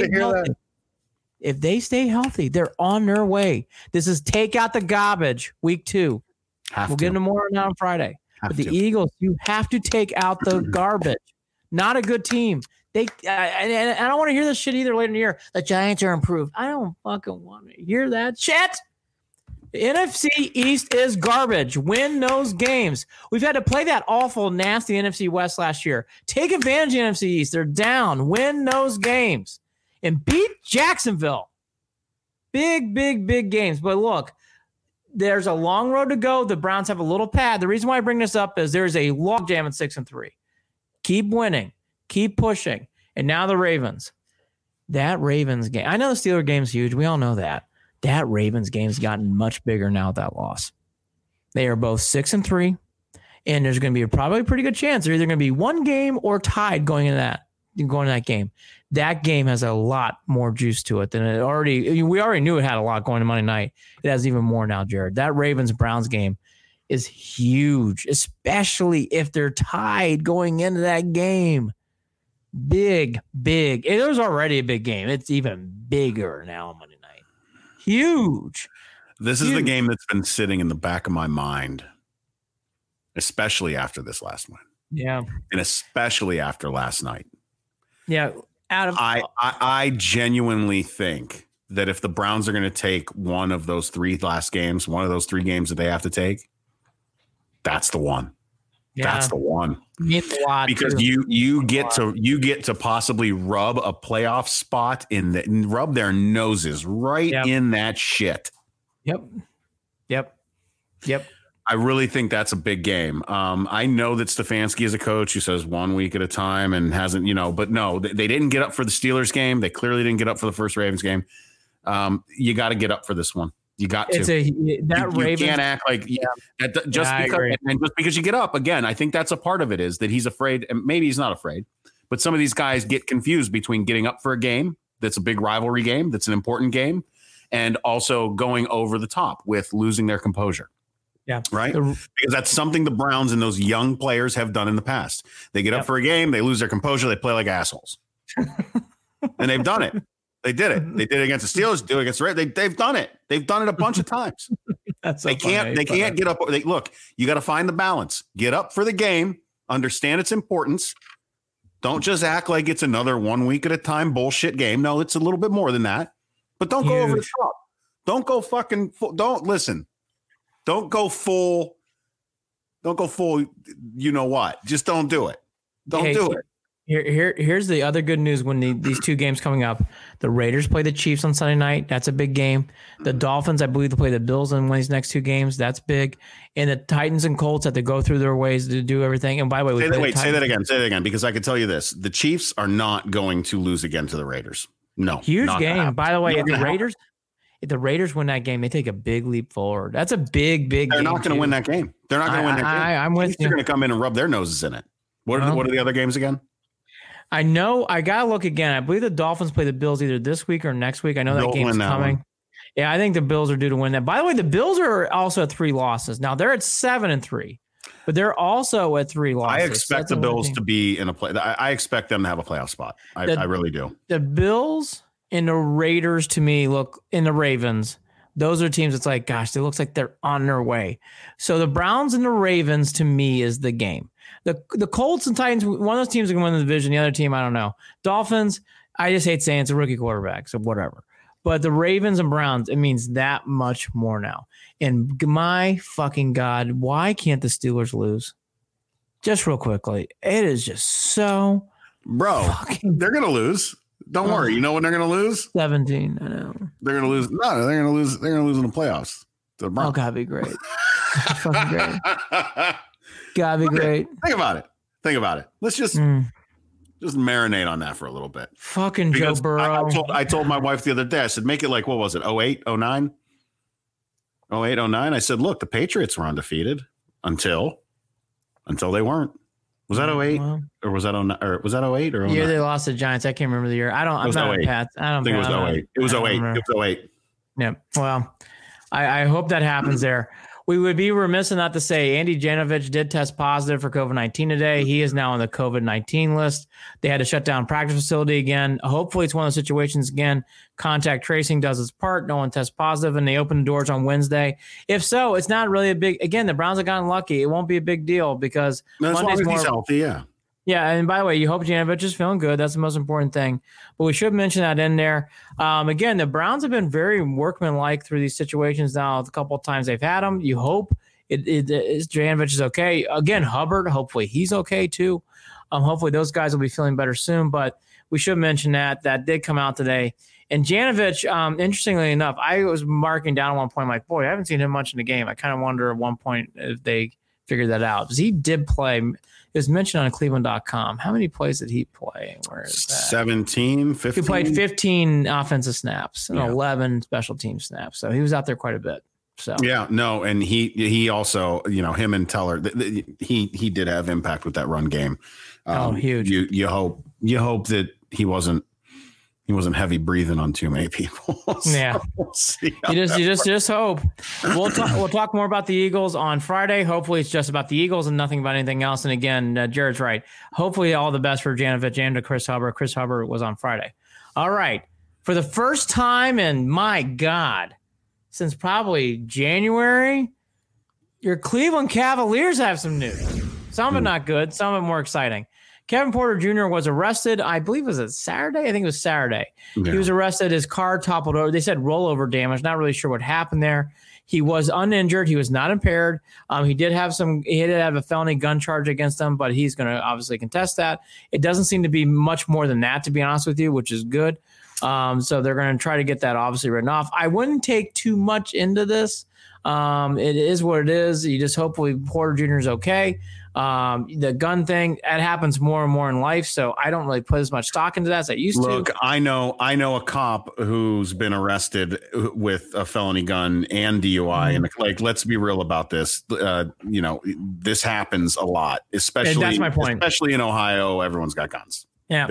C: they stay healthy, they're on their way. This is take out the garbage week 2. We'll get into more on Friday. But the Eagles, you have to take out the garbage. Not a good team. And I don't want to hear this shit either later in the year. The Giants are improved. I don't fucking want to hear that shit. The NFC East is garbage. Win those games. We've had to play that awful, nasty NFC West last year. Take advantage of the NFC East. They're down. Win those games. And beat Jacksonville. Big, big, big games. But look, there's a long road to go. The Browns have a little pad. The reason why I bring this up is there's a logjam at 6-3. Keep winning. Keep pushing. And now the Ravens. That Ravens game. I know the Steelers game's huge. We all know that. That Ravens game's gotten much bigger now with that loss. They are both 6-3. And there's going to be probably a pretty good chance they're either going to be one game or tied going into that game. That game has a lot more juice to it than it already. We already knew it had a lot going to Monday night. It has even more now, Jared. That Ravens-Browns game is huge, especially if they're tied going into that game. Big. It was already a big game. It's even bigger now on Monday night. Huge.
B: This is the game that's been sitting in the back of my mind, especially after this last one.
C: Yeah.
B: And especially after last night.
C: Yeah.
B: I genuinely think that if the Browns are going to take one of those 3 last games, one of those 3 games that they have to take, that's the one. Yeah. That's the one.
C: Means a lot
B: because
C: too.
B: you get to possibly rub a playoff spot rub their noses right in that shit.
C: Yep.
B: I really think that's a big game. I know that Stefanski is a coach who says 1 week at a time and hasn't, but no, they didn't get up for the Steelers game. They clearly didn't get up for the first Ravens game. You got to get up for this one. You got to. You can't act like just because you get up again. I think that's a part of it is that he's afraid, and maybe he's not afraid, but some of these guys get confused between getting up for a game that's a big rivalry game, that's an important game, and also going over the top with losing their composure.
C: Yeah.
B: Right. Because that's something the Browns and those young players have done in the past. They get up for a game, they lose their composure, they play like assholes. And they've done it. They did it. They did it against the Steelers, do it against the Ravens. They've done it. They've done it a bunch of times. They can't get up. Look, you got to find the balance. Get up for the game, understand its importance. Don't just act like it's another 1 week at a time bullshit game. No, it's a little bit more than that. But don't go over the top. Don't go fucking don't listen. Don't go full. You know what? Just don't do it. Don't do it.
C: Here's the other good news when these 2 games coming up. The Raiders play the Chiefs on Sunday night. That's a big game. The Dolphins, I believe, they play the Bills in one of these next 2 games. That's big. And the Titans and Colts have to go through their ways to do everything. And by the way,
B: say that again, because I can tell you this: the Chiefs are not going to lose again to the Raiders. No,
C: huge game. By the way, if the Raiders win that game, they take a big leap forward. That's a big game.
B: They're not going to win that game. They're not going to win that game.
C: I'm with you.
B: They're going to come in and rub their noses in it. What are the other games again?
C: I know. I got to look again. I believe the Dolphins play the Bills either this week or next week. I know that game's coming. Yeah, I think the Bills are due to win that. By the way, the Bills are also at 3 losses. Now, they're at 7-3, but they're also at 3 losses.
B: I expect the Bills to be in a play. I expect them to have a playoff spot. I really do.
C: The Bills and the Raiders, to me, look, in the Ravens, those are teams that's like, gosh, it looks like they're on their way. So the Browns and the Ravens, to me, is the game. The Colts and Titans, one of those teams are going to win the division. The other team, I don't know. Dolphins, I just hate saying it's a rookie quarterback, so whatever. But the Ravens and Browns, it means that much more now. And my fucking God, why can't the Steelers lose? Just real quickly. It is just so...
B: Bro, they're going to lose. Don't worry. You know when they're going to lose?
C: 17, I know.
B: They're going to lose. No, they're going to lose. They're going to lose in the playoffs.
C: Oh, God, be great. Fucking great. God, be great.
B: Think about it. Let's just marinate on that for a little bit.
C: Fucking Joe Burrow.
B: I told my wife the other day, I said, make it like, what was it? 08, 09? 08, 09. I said, look, the Patriots were undefeated until they weren't. Was that 08 or was that 09 or was that 08 or 09?
C: Yeah, they lost to the Giants. I can't remember the year. I'm not Pat. I think
B: it was 08. It was 08. It was 08.
C: Yeah. Well, I hope that happens there. We would be remiss not to say Andy Janovich did test positive for COVID-19 today. He is now on the COVID-19 list. They had to shut down practice facility again. Hopefully it's one of those situations again. Contact tracing does its part. No one tests positive, and they open the doors on Wednesday. If so, it's not really a big. Again, the Browns have gotten lucky. It won't be a big deal because
B: Monday's more. He's healthy, yeah.
C: Yeah, and by the way, you hope Janovich is feeling good. That's the most important thing. But we should mention that in there. Again, the Browns have been very workmanlike through these situations now. The couple of times they've had them, you hope Janovich is okay. Again, Hubbard, hopefully he's okay too. Hopefully those guys will be feeling better soon. But we should mention that did come out today. And Janovich, interestingly enough, I was marking down at one point, I'm like, boy, I haven't seen him much in the game. I kind of wonder at one point if they figured that out. Because he did play. It was mentioned on Cleveland.com. How many plays did he play? Where is that?
B: 17, 15.
C: He played 15 offensive snaps and 11 special team snaps. So he was out there quite a bit. So
B: yeah, no, and he also, him and Teller, he did have impact with that run game.
C: Huge.
B: You hope that he wasn't heavy breathing on too many people. So
C: yeah,
B: we'll see
C: you just hope. We'll talk more about the Eagles on Friday. Hopefully, it's just about the Eagles and nothing about anything else. And again, Jared's right. Hopefully, all the best for Janovich and to Chris Hubbard. Chris Hubbard was on Friday. All right, for the first time in my God, since probably January, your Cleveland Cavaliers have some news. Some of it not good. Some of it more exciting. Kevin Porter Jr. was arrested. I believe was it Saturday? I think it was Saturday. Yeah. He was arrested. His car toppled over. They said rollover damage. Not really sure what happened there. He was uninjured. He was not impaired. He did have a felony gun charge against him, but he's going to obviously contest that. It doesn't seem to be much more than that, to be honest with you, which is good. So they're going to try to get that obviously written off. I wouldn't take too much into this. It is what it is. You just hopefully Porter Jr. is okay. The gun thing, that happens more and more in life, so I don't really put as much stock into that as I used to.
B: Look, I know a cop who's been arrested with a felony gun and DUI, and let's be real about this. This happens a lot, especially. And that's my point. Especially in Ohio, everyone's got guns.
C: Yeah,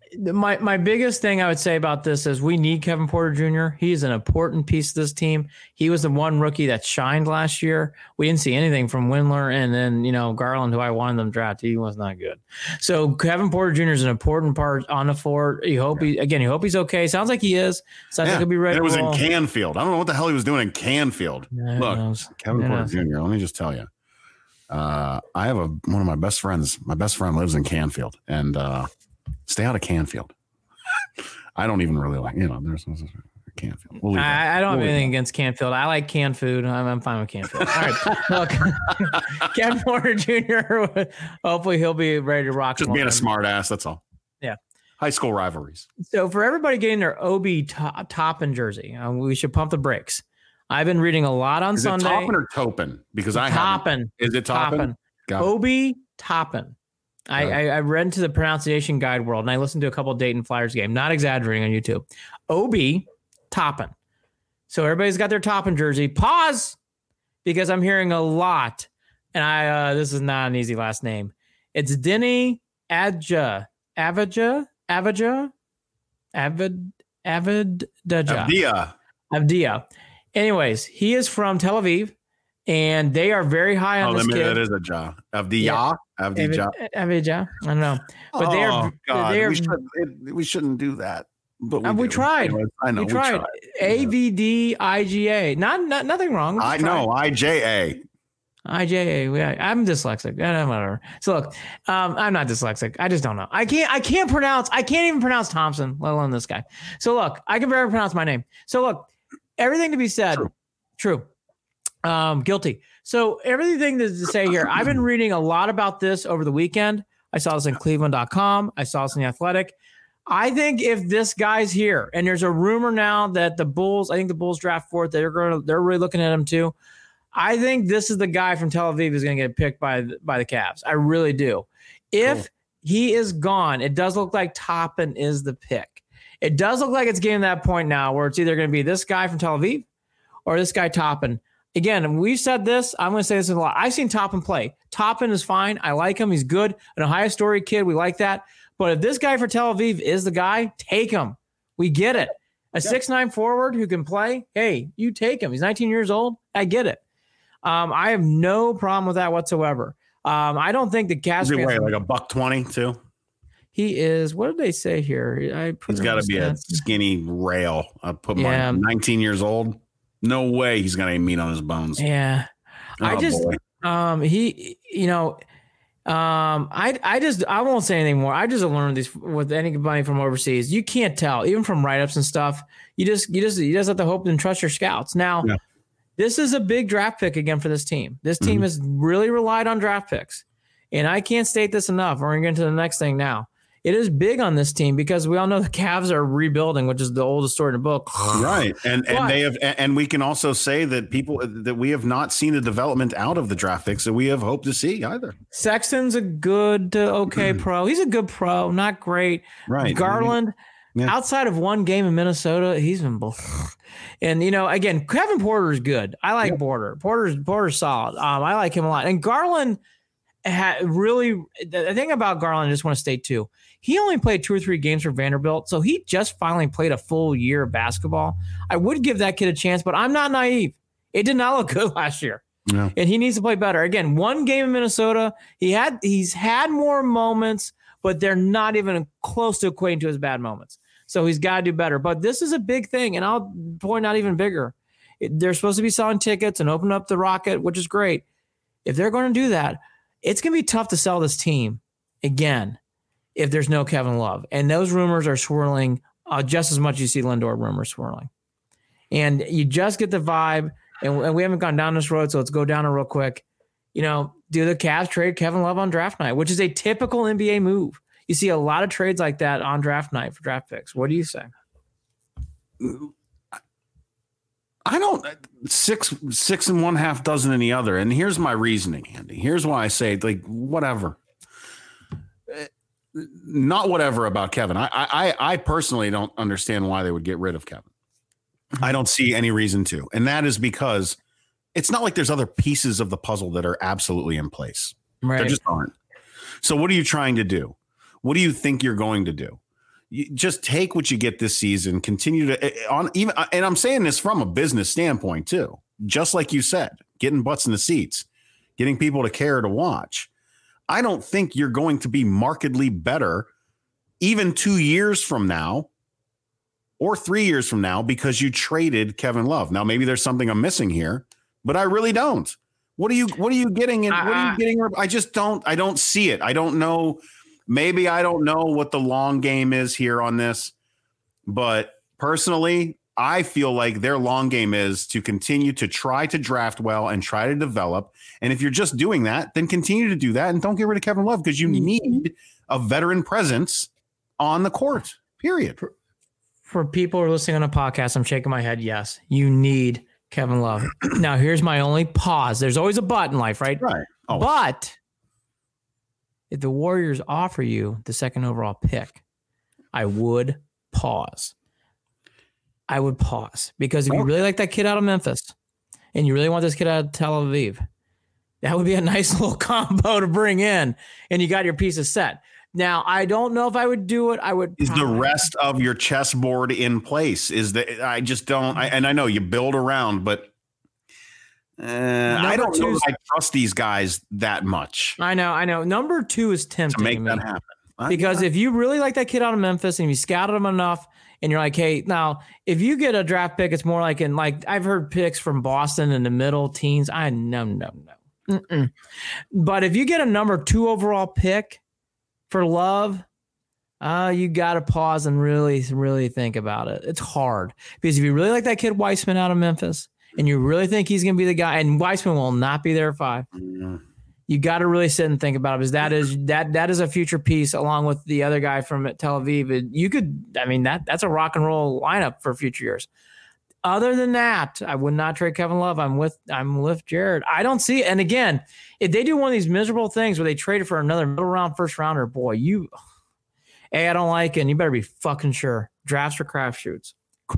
C: my biggest thing I would say about this is we need Kevin Porter Jr. He's an important piece of this team. He was the one rookie that shined last year. We didn't see anything from Windler, and then Garland, who I wanted them to draft, he was not good. So Kevin Porter Jr. is an important part on the floor. You hope he's okay. Sounds like he is. Sounds like he'll be ready.
B: And it was in Canfield. I don't know what the hell he was doing in Canfield. Look, Kevin Porter Jr. Let me just tell you. I have one of my best friends. My best friend lives in Canfield, and stay out of Canfield. I don't even really like, there's Canfield.
C: I don't have anything against Canfield. I like canned food. I'm fine with Canfield. All right. Look, Kevin Porter Jr., hopefully he'll be ready to rock.
B: Just being a smart ass. That's all.
C: Yeah.
B: High school rivalries.
C: So for everybody getting their OB Toppin jersey, we should pump the brakes. I've been reading a lot on Sunday.
B: Is it Toppin or Topin? Because I
C: Toppin.
B: Is it Toppin?
C: OB Toppin. I read into the pronunciation guide world, and I listened to a couple of Dayton Flyers game. Not exaggerating on YouTube. OB Toppin. So everybody's got their Toppin jersey. Pause, because I'm hearing a lot, and this is not an easy last name. It's Denny Avdija. Anyways, he is from Tel Aviv, and they are very high on this kid.
B: That is a Ja. Avdija.
C: Avdija. I don't know. But they are.
B: We shouldn't do that. But
C: we tried. I know. We tried. AVDIGA. Nothing wrong.
B: I know. IJA.
C: I'm dyslexic. Whatever. So look, I'm not dyslexic. I just don't know. I can't even pronounce Thompson, let alone this guy. So look, I can barely pronounce my name. So look, everything to be said. True. Guilty. So everything to say here, I've been reading a lot about this over the weekend. I saw this in Cleveland.com. I saw this in The Athletic. I think if this guy's here, and there's a rumor now that the Bulls draft fourth, they're really looking at him too. I think this is the guy from Tel Aviv who's going to get picked by the Cavs. I really do. If he is gone, it does look like Toppin is the pick. It does look like it's getting to that point now where it's either going to be this guy from Tel Aviv or this guy Toppin. Again, we've said this. I'm going to say this a lot. I've seen Toppin play. Toppin is fine. I like him. He's good. An Ohio Story kid. We like that. But if this guy for Tel Aviv is the guy, take him. We get it. A 6'9" forward who can play, hey, you take him. He's 19 years old. I get it. I have no problem with that whatsoever. I don't think the Cavs
B: fans like $120 too.
C: He is. What did they say here?
B: He's got to be a skinny rail. I put my 19 years old. No way he's gonna have meat on his bones.
C: Yeah, I won't say anything more. I just learned this with anybody from overseas. You can't tell, even from write-ups and stuff. You just have to hope and trust your scouts. Now, This is a big draft pick again for this team. This team has really relied on draft picks, and I can't state this enough. We're going to get into the next thing now. It is big on this team because we all know the Cavs are rebuilding, which is the oldest story in the book.
B: Right. And they have, and we can also say that we have not seen the development out of the draft picks that we have hoped to see either.
C: Sexton's a good to okay pro. He's a good pro, not great.
B: Right.
C: Garland, outside of one game in Minnesota, he's been and again, Kevin Porter is good. I like Porter. Porter's solid. I like him a lot. And Garland the thing about Garland, I just want to state too, he only played 2 or 3 games for Vanderbilt, so he just finally played a full year of basketball. I would give that kid a chance, but I'm not naive. It did not look good last year, and he needs to play better. Again, one game in Minnesota, he's had more moments, but they're not even close to equating to his bad moments. So he's got to do better. But this is a big thing, and I'll point out even bigger. They're supposed to be selling tickets and open up the Rocket, which is great. If they're going to do that, it's going to be tough to sell this team again if there's no Kevin Love. And those rumors are swirling just as much as you see Lindor rumors swirling. And you just get the vibe, and we haven't gone down this road, so let's go down it real quick. Do the Cavs trade Kevin Love on draft night, which is a typical NBA move. You see a lot of trades like that on draft night for draft picks. What do you say?
B: I don't 6 and 1/2 dozen any other. And here's my reasoning, Andy. Here's why I say whatever. Not whatever about Kevin. I personally don't understand why they would get rid of Kevin. I don't see any reason to. And that is because it's not like there's other pieces of the puzzle that are absolutely in place.
C: Right.
B: There just aren't. So what are you trying to do? What do you think you're going to do? You just take what you get this season, continue to and I'm saying this from a business standpoint too, just like you said, getting butts in the seats, getting people to care to watch. I don't think you're going to be markedly better even 2 years from now or 3 years from now because you traded Kevin Love. Now, maybe there's something I'm missing here, but I really don't. What are you getting? What are you getting? I just don't. I don't see it. I don't know. Maybe I don't know what the long game is here on this, but personally, I feel like their long game is to continue to try to draft well and try to develop. And if you're just doing that, then continue to do that and don't get rid of Kevin Love because you need a veteran presence on the court, period.
C: For people who are listening on a podcast, I'm shaking my head. Yes, you need Kevin Love. Now, here's my only pause. There's always a but in life, right?
B: Right.
C: Always. But if the Warriors offer you the 2nd overall pick, I would pause. Because if you really like that kid out of Memphis and you really want this kid out of Tel Aviv, that would be a nice little combo to bring in, and you got your pieces set. Now, I don't know if I would do it.
B: Is the rest of your chessboard in place? I just don't. And I know you build around, but I don't know if I trust these guys that much.
C: I know. Number 2 is tempting
B: to make that happen.
C: Because if you really like that kid out of Memphis and you scouted him enough and you're like, hey, now if you get a draft pick, it's more like I've heard picks from Boston in the middle teens. No. But if you get a number 2 overall pick for Love, you got to pause and really, really think about it. It's hard because if you really like that kid Weissman out of Memphis, and you really think he's going to be the guy, and Weissman will not be there at 5. You got to really sit and think about it because that is a future piece along with the other guy from Tel Aviv. That's a rock and roll lineup for future years. Other than that, I would not trade Kevin Love. I'm with Jared. I don't see it. And again, if they do one of these miserable things where they traded for another middle round first rounder, boy, I don't like it. And you better be fucking sure. Drafts or crap shoots.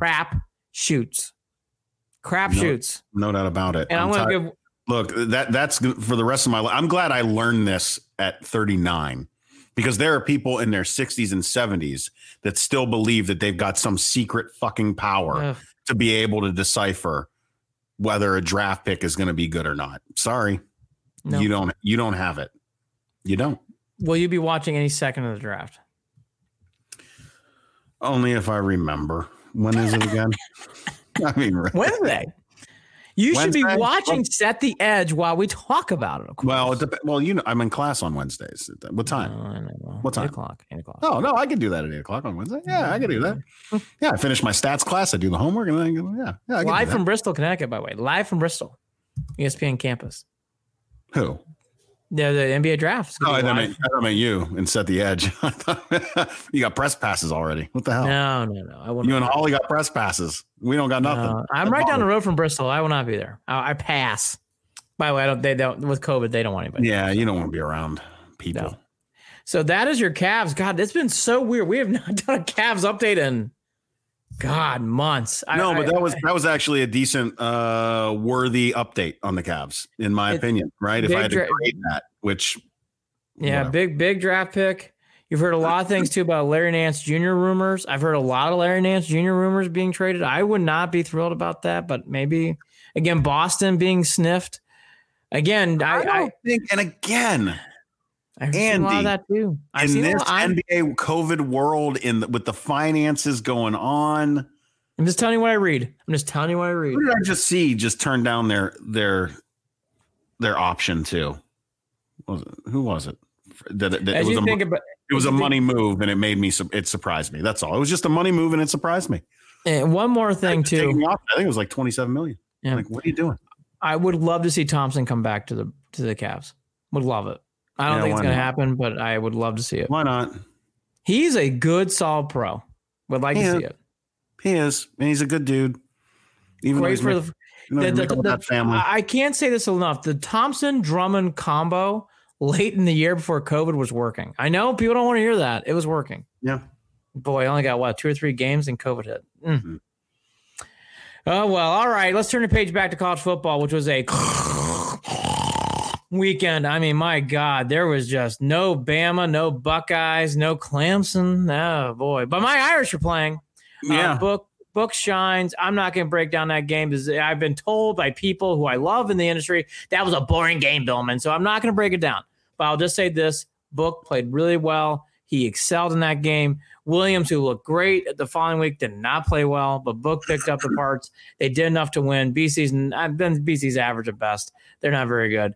B: No doubt about it.
C: And I'm going to give.
B: Look, that's for the rest of my life. I'm glad I learned this at 39 because there are people in their 60s and 70s that still believe that they've got some secret fucking power to be able to decipher whether a draft pick is going to be good or not. Sorry. No. You don't have it. You don't.
C: Will you be watching any second of the draft?
B: Only if I remember. When is it again? I mean, really.
C: Wednesday. You should be watching Set the Edge while we talk about it. Of course.
B: Well, I'm in class on Wednesdays. What time?
C: I know.
B: What time?
C: 8 o'clock. 8 o'clock.
B: Oh, no, I can do that at 8 o'clock on Wednesday. Yeah, I can do that. Yeah, I finish my stats class. I do the homework. And then, I
C: Live from Bristol, Connecticut, by the way. Live from Bristol. ESPN campus.
B: Who?
C: The NBA draft.
B: Oh, I meant you and Set the Edge. You got press passes already. What the hell?
C: No.
B: You and Holly got press passes. We don't got nothing.
C: No, I'm right down the road from Bristol. I will not be there. I pass. By the way, they don't with COVID. They don't want anybody.
B: Yeah, you don't want to be around people.
C: No. So that is your Cavs. God, it's been so weird. We have not done a Cavs update in months.
B: That was actually a decent, worthy update on the Cavs, in my opinion. Right? If I had to grade that, which
C: big draft pick. You've heard a lot of things too about Larry Nance Jr. rumors. I've heard a lot of Larry Nance Jr. rumors being traded. I would not be thrilled about that, but maybe again Boston being sniffed. Again, I
B: think, and again.
C: I've seen a lot of that too.
B: In this NBA COVID world, with the finances going on,
C: I'm just telling you what I read.
B: Who did I just see turn down their option too? Who was it? It was a money move, and it surprised me. That's all. It was just a money move, and it surprised me.
C: And one more thing too.
B: I think it was like $27 million. Yeah. Like, what are you doing?
C: I would love to see Thompson come back to the Cavs. Would love it. I don't think it's going to happen, but I would love to see it.
B: Why not?
C: He's a good, solid pro. Would like to see it.
B: He is, and he's a good dude.
C: Even great for the family. I can't say this enough. The Thompson-Drummond combo late in the year before COVID was working. I know people don't want to hear that. It was working.
B: Yeah.
C: Boy, I only got 2 or 3 games and COVID hit. Mm-hmm. Oh, well, all right. Let's turn the page back to college football, which was a weekend. I mean, my God, there was just no Bama, no Buckeyes, no Clemson. Oh, boy. But my Irish are playing.
B: Yeah.
C: Book shines. I'm not going to break down that game because I've been told by people who I love in the industry that was a boring game, Billman. So I'm not going to break it down. But I'll just say this. Book played really well. He excelled in that game. Williams, who looked great the following week, did not play well, but Book picked up the parts. They did enough to win. BC's average at best. They're not very good.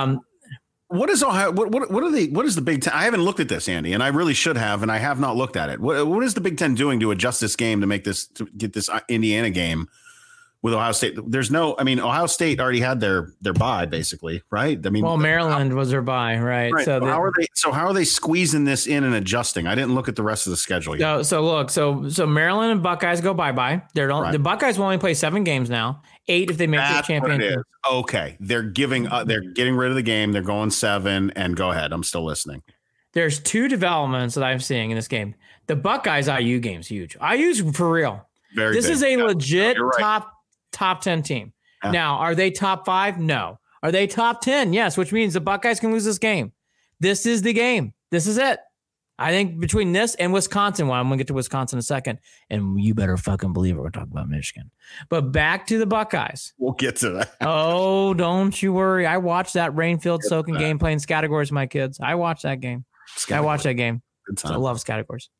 B: What is Ohio? What is the Big Ten? I haven't looked at this, Andy, and I really should have, and I have not looked at it. What is the Big Ten doing to adjust this game to get this Indiana game with Ohio State? Ohio State already had their bye, basically, right?
C: Maryland was their bye, right?
B: So how are they squeezing this in and adjusting? I didn't look at the rest of the schedule yet.
C: So Maryland and Buckeyes go bye. The Buckeyes will only play 7 games now, 8 if they make the championship.
B: Okay, they're getting rid of the game. They're going 7, and go ahead. I'm still listening.
C: There's 2 developments that I'm seeing in this game. The Buckeyes IU game's huge. IU's for real. This big. Is a legit top 10 team. Yeah. Now, are they top 5? No. Are they top 10? Yes, which means the Buckeyes can lose this game. This is the game. This is it. I think between this and Wisconsin, I'm going to get to Wisconsin in a second, and you better fucking believe it. We're talking about Michigan. But back to the Buckeyes.
B: We'll get to that.
C: Oh, don't you worry. I watched that rain-filled soaking game playing Scattergories with my kids. I watched that game. I watched that game.
B: Good time.
C: I love Scattergories.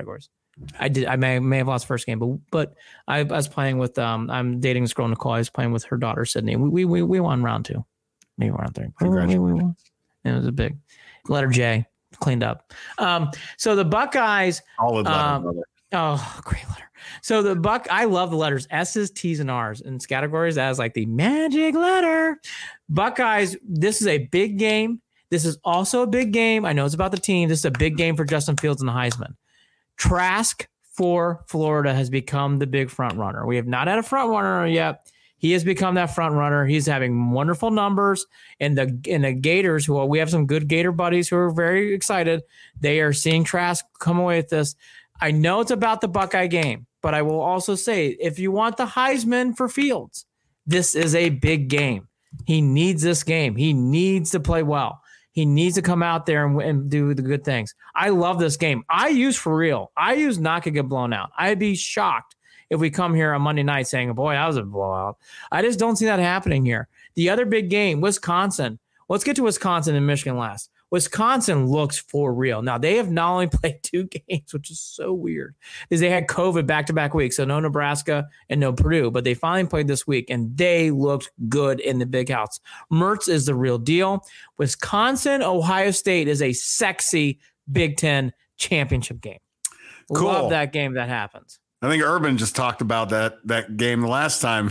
C: I did. I may have lost the first game, but I was playing with. I'm dating this girl Nicole. I was playing with her daughter Sydney. We won round 2, maybe round 3. We won. It was a big letter J, cleaned up. So the Buckeyes.
B: Solid letter, brother.
C: Oh, great letter. So I love the letters S's, T's, and R's in categories. That is like the magic letter. Buckeyes. This is a big game. This is also a big game. I know it's about the team. This is a big game for Justin Fields and the Heisman. Trask for Florida has become the big front runner. We have not had a front runner yet. He has become that front runner. He's having wonderful numbers, and the Gators, who we have some good Gator buddies who are very excited. They are seeing Trask come away with this. I know it's about the Buckeye game, but I will also say, if you want the Heisman for Fields, this is a big game. He needs this game. He needs to play well. He needs to come out there and do the good things. I love this game. IU's for real. IU's not going to get blown out. I'd be shocked if we come here on Monday night saying, boy, that was a blowout. I just don't see that happening here. The other big game, Wisconsin. Let's get to Wisconsin and Michigan last. Wisconsin looks for real. Now, they have not only played 2 games, which is so weird, is they had COVID back-to-back weeks, so no Nebraska and no Purdue, but they finally played this week, and they looked good in the big house. Mertz is the real deal. Wisconsin, Ohio State is a sexy Big Ten championship game.
B: Cool.
C: Love that game that happens.
B: I think Urban just talked about that game the last time.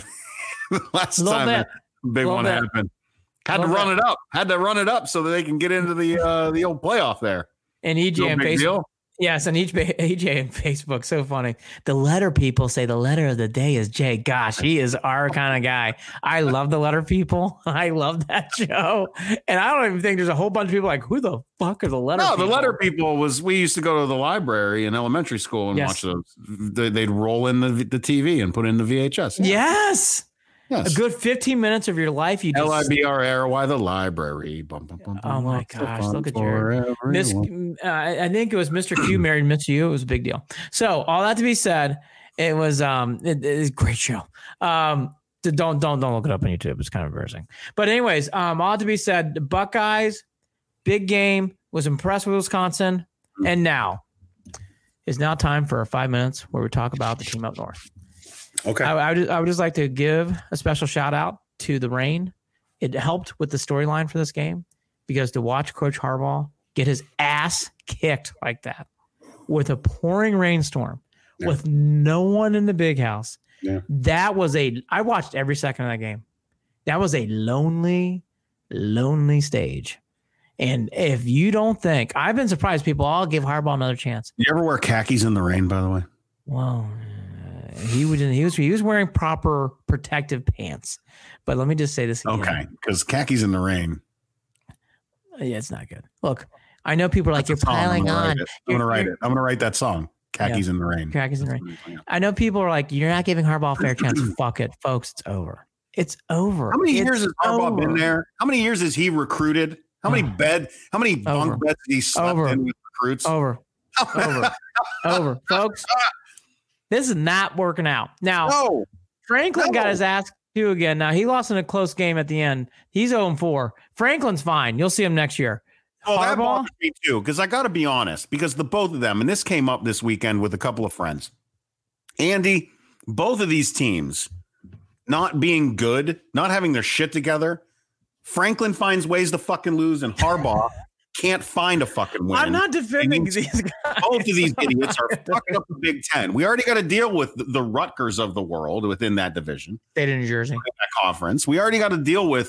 B: The big one happened. Had to run it up so that they can get into the old playoff there.
C: And EJ and Facebook. Yes, and EJ and Facebook. So funny. The letter people say the letter of the day is Jay. Gosh, he is our kind of guy. I love the letter people. I love that show. And I don't even think there's a whole bunch of people like, who the fuck are the letter people?
B: No, the letter people we used to go to the library in elementary school and watch those. They'd roll in the TV and put in the VHS. Yeah.
C: Yes. A good 15 minutes of your life. You just
B: LIBRARY, the library.
C: Oh my gosh! Look at Jared. I think it was Mr. Q married Miss U. It was a big deal. So all that to be said, it was it is a great show. Don't look it up on YouTube. It's kind of embarrassing. But anyways, all that to be said, the Buckeyes, big game. Was impressed with Wisconsin, and now is now time for 5 minutes where we talk about the team up north.
B: Okay.
C: I would just like to give a special shout out to the rain. It helped with the storyline for this game because to watch Coach Harbaugh get his ass kicked like that with a pouring rainstorm with no one in the big house. Yeah. I watched every second of that game. That was a lonely, lonely stage. And if you don't think, I've been surprised people all give Harbaugh another chance.
B: You ever wear khakis in the rain, by the way?
C: Well, he was wearing proper protective pants. But let me just say this again.
B: Okay, because khakis in the rain.
C: Yeah, it's not good. Look, I know people are like, you're piling on.
B: I'm gonna write it. I'm gonna write that song. Khakis in the rain.
C: Khakis in the rain. I know people are like, you're not giving Harbaugh a fair chance. Fuck it, folks. It's over. It's over.
B: How many years has Harbaugh been there? How many years has he recruited? How many bunk beds did he slept in with recruits?
C: Over, folks. This is not working out. Now, Franklin got his ass kicked again. Now, he lost in a close game at the end. He's 0-4. Franklin's fine. You'll see him next year.
B: Oh, that bothers me too, because I got to be honest, because the both of them, and this came up this weekend with a couple of friends. Andy, both of these teams not being good, not having their shit together. Franklin finds ways to fucking lose, and Harbaugh can't find a fucking win.
C: I'm not defending these guys.
B: Both of these idiots are fucking up the Big Ten. We already got to deal with the Rutgers of the world within that division.
C: State of New Jersey.
B: That conference. We already got to deal with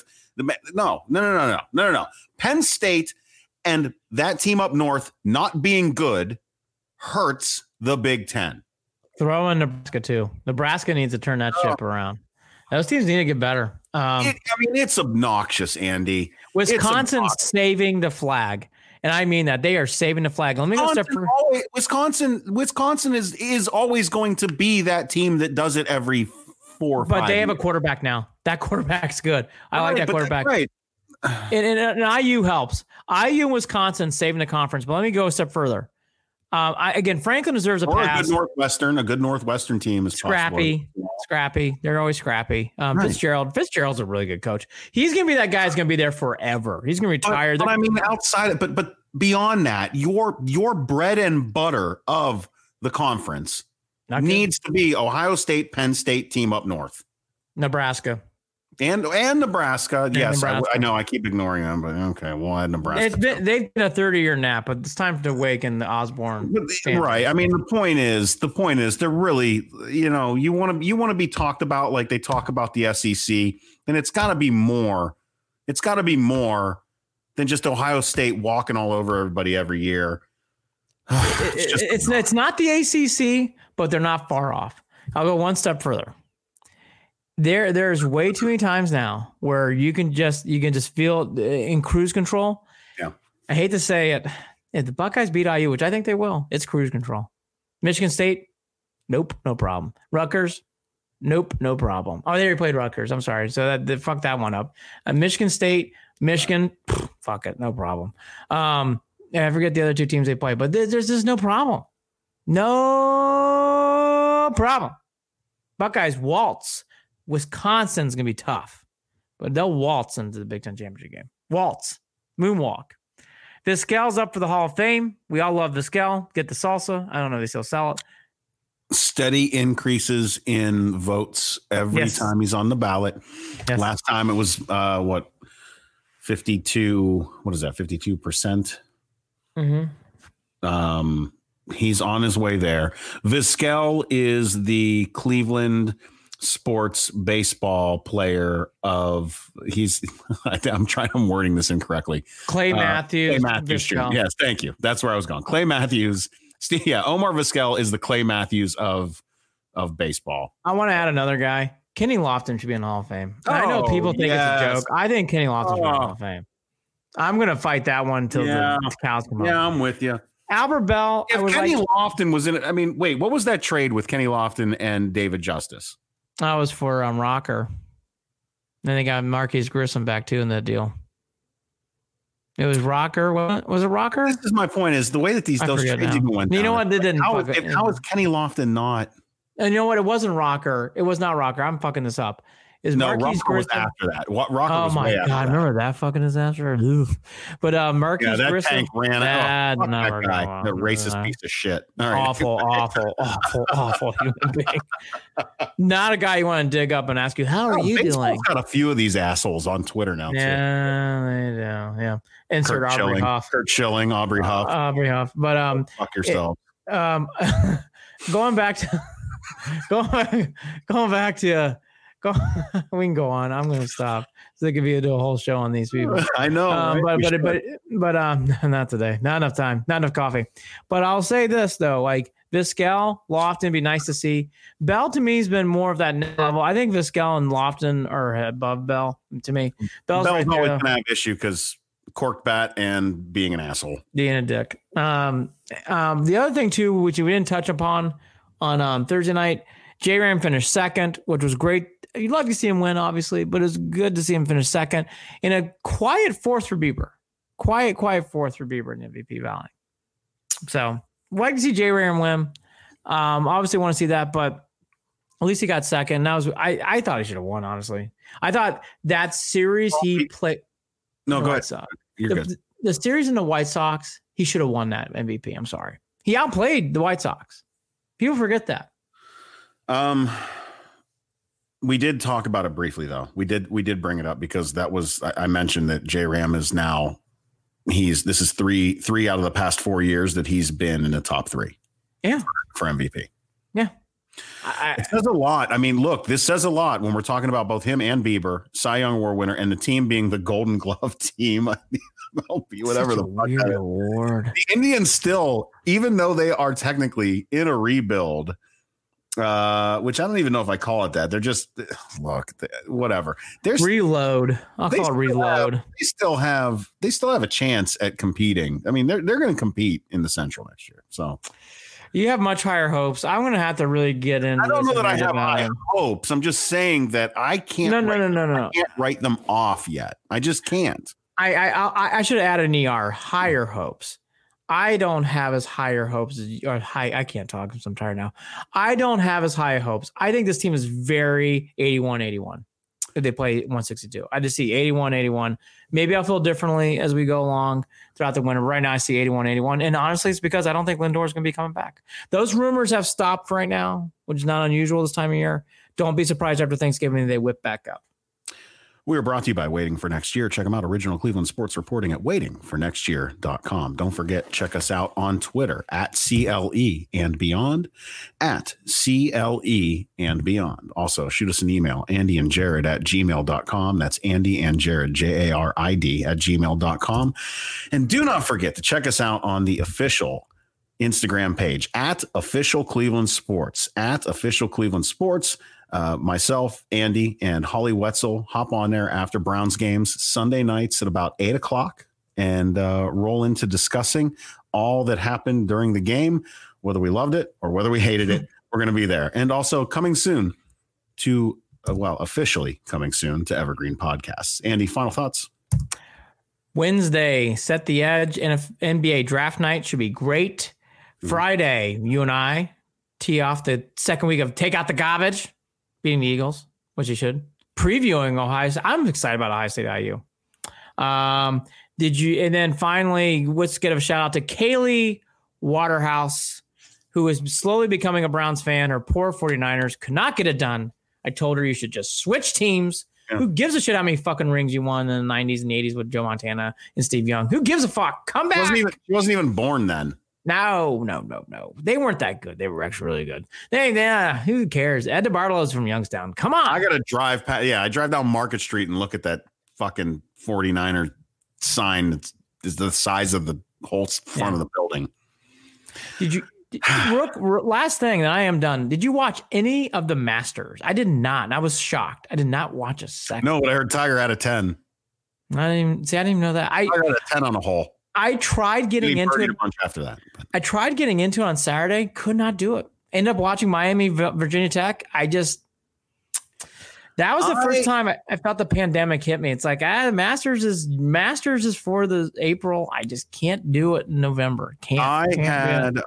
B: no. Penn State and that team up north not being good hurts the Big Ten.
C: Throw in Nebraska too. Nebraska needs to turn that ship around. Those teams need to get better.
B: It's obnoxious, Andy.
C: Wisconsin's saving the flag, and I mean that they are saving the flag. Let me go step further.
B: Wisconsin is always going to be that team that does it every 4 or 5
C: But they have a quarterback now. That quarterback's good. I like that quarterback.
B: Right.
C: And IU helps. IU and Wisconsin saving the conference. But let me go a step further. Franklin deserves a pass.
B: A good Northwestern team is
C: scrappy. They're always scrappy. Right. Fitzgerald's a really good coach. He's going to be that guy who's going to be there forever. He's going to retire.
B: But I mean, outside, but beyond that, your bread and butter of the conference needs to be Ohio State, Penn State team up north,
C: Nebraska.
B: And Nebraska. Yes, Nebraska. I know I keep ignoring them, but okay. Well, I had Nebraska.
C: They've been a 30-year nap, but it's time to awaken the Osborne.
B: Right. I mean, the point is they're really, you want to be talked about like they talk about the SEC, and it's got to be more. It's got to be more than just Ohio State walking all over everybody every year.
C: It's not the ACC, but they're not far off. I'll go one step further. There's way too many times now where you can just feel in cruise control.
B: Yeah.
C: I hate to say it. If the Buckeyes beat IU, which I think they will, it's cruise control. Michigan State, nope, no problem. Rutgers, nope, no problem. Oh, they already played Rutgers. I'm sorry. So fuck that one up. Michigan State, Michigan, fuck it, no problem. I forget the other two teams they play, but there's just no problem. No problem. Buckeyes waltz. Wisconsin's going to be tough, but they'll waltz into the Big Ten championship game. Waltz, moonwalk. Vizquel's up for the Hall of Fame. We all love Vizquel. Get the salsa. I don't know if they still sell it.
B: Steady increases in votes every time he's on the ballot. Yes. Last time it was 52. What is that? 52%. Mm-hmm. He's on his way there. Vizquel is the Cleveland sports baseball player of I'm wording this incorrectly.
C: Clay Matthews.
B: Clay Matthews. Yes, thank you. That's where I was going. Clay Matthews. Yeah, Omar Vizquel is the Clay Matthews of baseball.
C: I want to add another guy. Kenny Lofton should be in the Hall of Fame. I know people think it's a joke. I think Kenny Lofton should be in the Hall of Fame. I'm going to fight that one until the cows come out.
B: Yeah, I'm with you.
C: Albert Bell.
B: If Kenny Lofton was in it, I mean, wait, what was that trade with Kenny Lofton and David Justice?
C: That was for Rocker. Then they got Marquise Grissom back too in that deal. It was Rocker. What was it? Rocker?
B: This is my point: is the way that those trades even went down.
C: You know what? They didn't.
B: How is Kenny Lofton not?
C: And you know what? It wasn't Rocker. It was not Rocker. I'm fucking this up. Marquise
B: Rocker was after that. Rocker
C: oh
B: was
C: my
B: way
C: God!
B: After
C: Remember that fucking disaster? Oof. But Marquise
B: that
C: Grissom,
B: tank ran out. That guy, the racist piece of shit.
C: All right. Awful human being. Not a guy you want to dig up and ask you, how are you doing?
B: Got a few of these assholes on Twitter now.
C: Yeah, they do. Yeah. Insert
B: Kurt
C: Aubrey
B: Schilling,
C: Huff.
B: Kurt Schilling, Aubrey Huff.
C: Aubrey Huff. But
B: fuck yourself.
C: Going back to we can go on. I'm going to stop. So they could do a whole show on these people.
B: I know.
C: But not today. Not enough time. Not enough coffee. But I'll say this though, like Vizquel, Lofton, be nice to see. Bell to me has been more of that level. I think Vizquel and Lofton are above Bell to me. Bell's
B: always going to have issue because corked bat and being an asshole,
C: being a dick. The other thing too, which we didn't touch upon on Thursday night, J-Ram finished second, which was great. You'd love to see him win, obviously, but it's good to see him finish second in a quiet fourth for Bieber. Quiet fourth for Bieber in MVP Valley. So, like to see J-Ram win. Obviously, want to see that, but at least he got second. That was I thought he should have won. Honestly, I thought that series he played.
B: No, go ahead. You're good.
C: The series in the White Sox, he should have won that MVP. I'm sorry, he outplayed the White Sox. People forget that.
B: We did talk about it briefly, though. We did bring it up because that was I mentioned that J-Ram is now this is three out of the past 4 years that he's been in the top three.
C: Yeah,
B: for MVP.
C: Yeah,
B: it says a lot. I mean, look, this says a lot when we're talking about both him and Bieber, Cy Young Award winner, and the team being the Golden Glove team. Whatever the fuck that award. The Indians still, even though they are technically in a rebuild. Which I don't even know if I call it that. They're just whatever. There's
C: reload. I'll call it reload.
B: They still have a chance at competing. I mean, they're going to compete in the Central next year. So
C: you have much higher hopes. I'm going to have to really get into.
B: I don't know that I have high hopes. I'm just saying that I can't.
C: No.
B: I can't write them off yet. I just can't.
C: I should have added an ER. Higher hopes. I don't have as higher hopes or high. I can't talk because I'm tired now. I don't have as high hopes. I think this team is very 81-81 if they play 162. I just see 81-81. Maybe I'll feel differently as we go along throughout the winter. Right now, I see 81-81. And honestly, it's because I don't think Lindor is going to be coming back. Those rumors have stopped right now, which is not unusual this time of year. Don't be surprised after Thanksgiving they whip back up.
B: We are brought to you by Waiting for Next Year. Check them out. Original Cleveland Sports Reporting at waitingfornextyear.com. Don't forget, check us out on Twitter at CLE and Beyond, at CLE and Beyond. Also, shoot us an email, Andy and Jared at gmail.com. That's Andy and Jared, JARID at gmail.com. And do not forget to check us out on the official Instagram page at Official Cleveland Sports, at Official Cleveland Sports. Myself, Andy, and Holly Wetzel hop on there after Browns games Sunday nights at about 8:00 and roll into discussing all that happened during the game, whether we loved it or whether we hated it. We're going to be there. And also coming soon to, officially coming soon to Evergreen Podcasts. Andy, final thoughts?
C: Wednesday, set the edge. NBA draft night should be great. Friday, you and I tee off the second week of Take Out the Garbage. beating the Eagles, which he should. Previewing Ohio State. I'm excited about Ohio State IU. And then finally, let's give a shout out to Kaylee Waterhouse, who is slowly becoming a Browns fan. Her poor 49ers could not get it done. I told her you should just switch teams. Yeah. Who gives a shit how many fucking rings you won in the 90s and 80s with Joe Montana and Steve Young? Who gives a fuck? Come back.
B: She wasn't even born then.
C: No. They weren't that good. They were actually really good. Who cares? Ed DeBartolo's from Youngstown. Come on.
B: I got to drive past. Yeah, I drive down Market Street and look at that fucking 49er sign that is the size of the whole front of the building.
C: Last thing that I am done. Did you watch any of the Masters? I did not. And I was shocked. I did not watch a second.
B: No, but I heard Tiger had a 10.
C: I didn't even know that. I
B: got a 10 on a hole.
C: I tried getting into it.
B: A bunch after that.
C: I tried getting into it on Saturday. Could not do it. Ended up watching Miami, Virginia Tech. That was the first time I felt the pandemic hit me. It's like, Masters is for the April. I just can't do it in November. I
B: had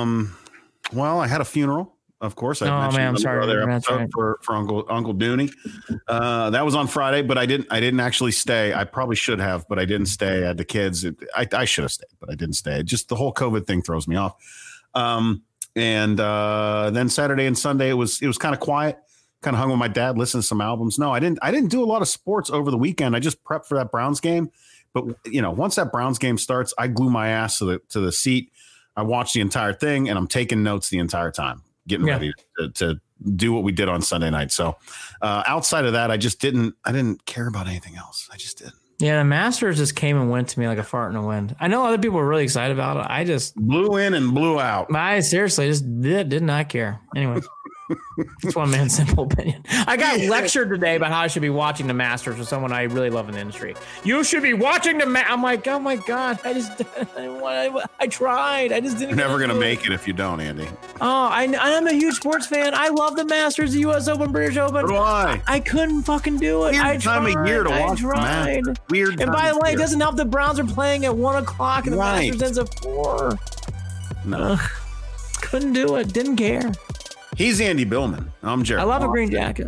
B: a funeral, of course.
C: I'm sorry.
B: That's right. For Uncle Dooney. That was on Friday, but I didn't actually stay. I probably should have, but I didn't stay. I had the kids. I should have stayed, but I didn't stay. Just the whole COVID thing throws me off. And then Saturday and Sunday, it was kind of quiet. Kind of hung with my dad, listened to some albums. No, I didn't do a lot of sports over the weekend. I just prepped for that Browns game. But once that Browns game starts, I glue my ass to the seat. I watch the entire thing, and I'm taking notes the entire time, getting ready to do what we did on Sunday night. So outside of that, I didn't care about anything else. I just didn't.
C: Yeah, the Masters just came and went to me like a fart in the wind. I know other people were really excited about it. I just
B: blew in and blew out.
C: I seriously just did not care. Anyway. That's one man's simple opinion. I got lectured today about how I should be watching the Masters with someone I really love in the industry. You should be watching I'm like, oh my God. I tried. I just didn't.
B: You're never going to make it if you don't, Andy.
C: Oh, I'm a huge sports fan. I love the Masters, the U.S. Open, British Open.
B: So do I.
C: I couldn't fucking do it.
B: Weird time of year to watch the Masters. Weird.
C: And by the way, it doesn't help the Browns are playing at 1:00 and the Masters ends at 4.
B: No.
C: Couldn't do it. Didn't care.
B: He's Andy Billman. I'm Jared.
C: I love a green jacket.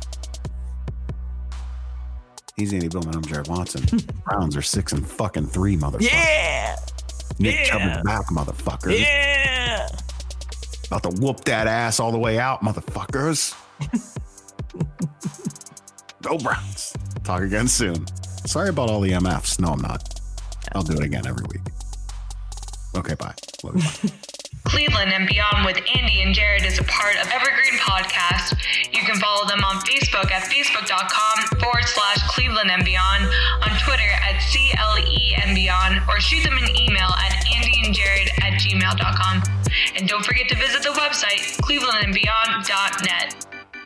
B: He's Andy Billman. I'm Jared Watson. Browns are 6-3, motherfucker.
C: Yeah.
B: Nick Chubb is back, motherfuckers.
C: Yeah.
B: About to whoop that ass all the way out, motherfuckers. Go Browns. Talk again soon. Sorry about all the MFs. No, I'm not. I'll do it again every week. Okay, bye. Love you.
A: Cleveland and Beyond with Andy and Jared is a part of Evergreen Podcast. You can follow them on Facebook at facebook.com/Cleveland and Beyond, on Twitter at CLE and Beyond, or shoot them an email at andyandjared@gmail.com. And don't forget to visit the website, clevelandandbeyond.net.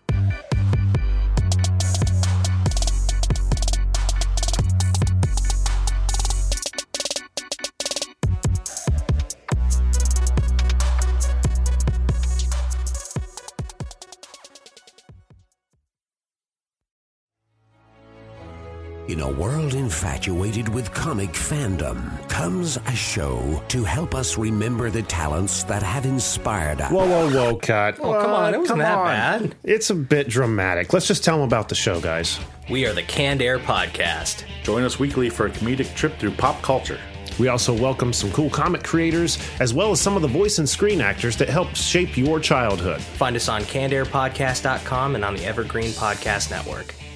D: In a world infatuated with comic fandom comes a show to help us remember the talents that have inspired us.
E: Whoa, Cut.
C: Oh, come on. It wasn't that bad.
E: It's a bit dramatic. Let's just tell them about the show, guys.
F: We are the Canned Air Podcast.
G: Join us weekly for a comedic trip through pop culture.
E: We also welcome some cool comic creators, as well as some of the voice and screen actors that helped shape your childhood.
F: Find us on cannedairpodcast.com and on the Evergreen Podcast Network.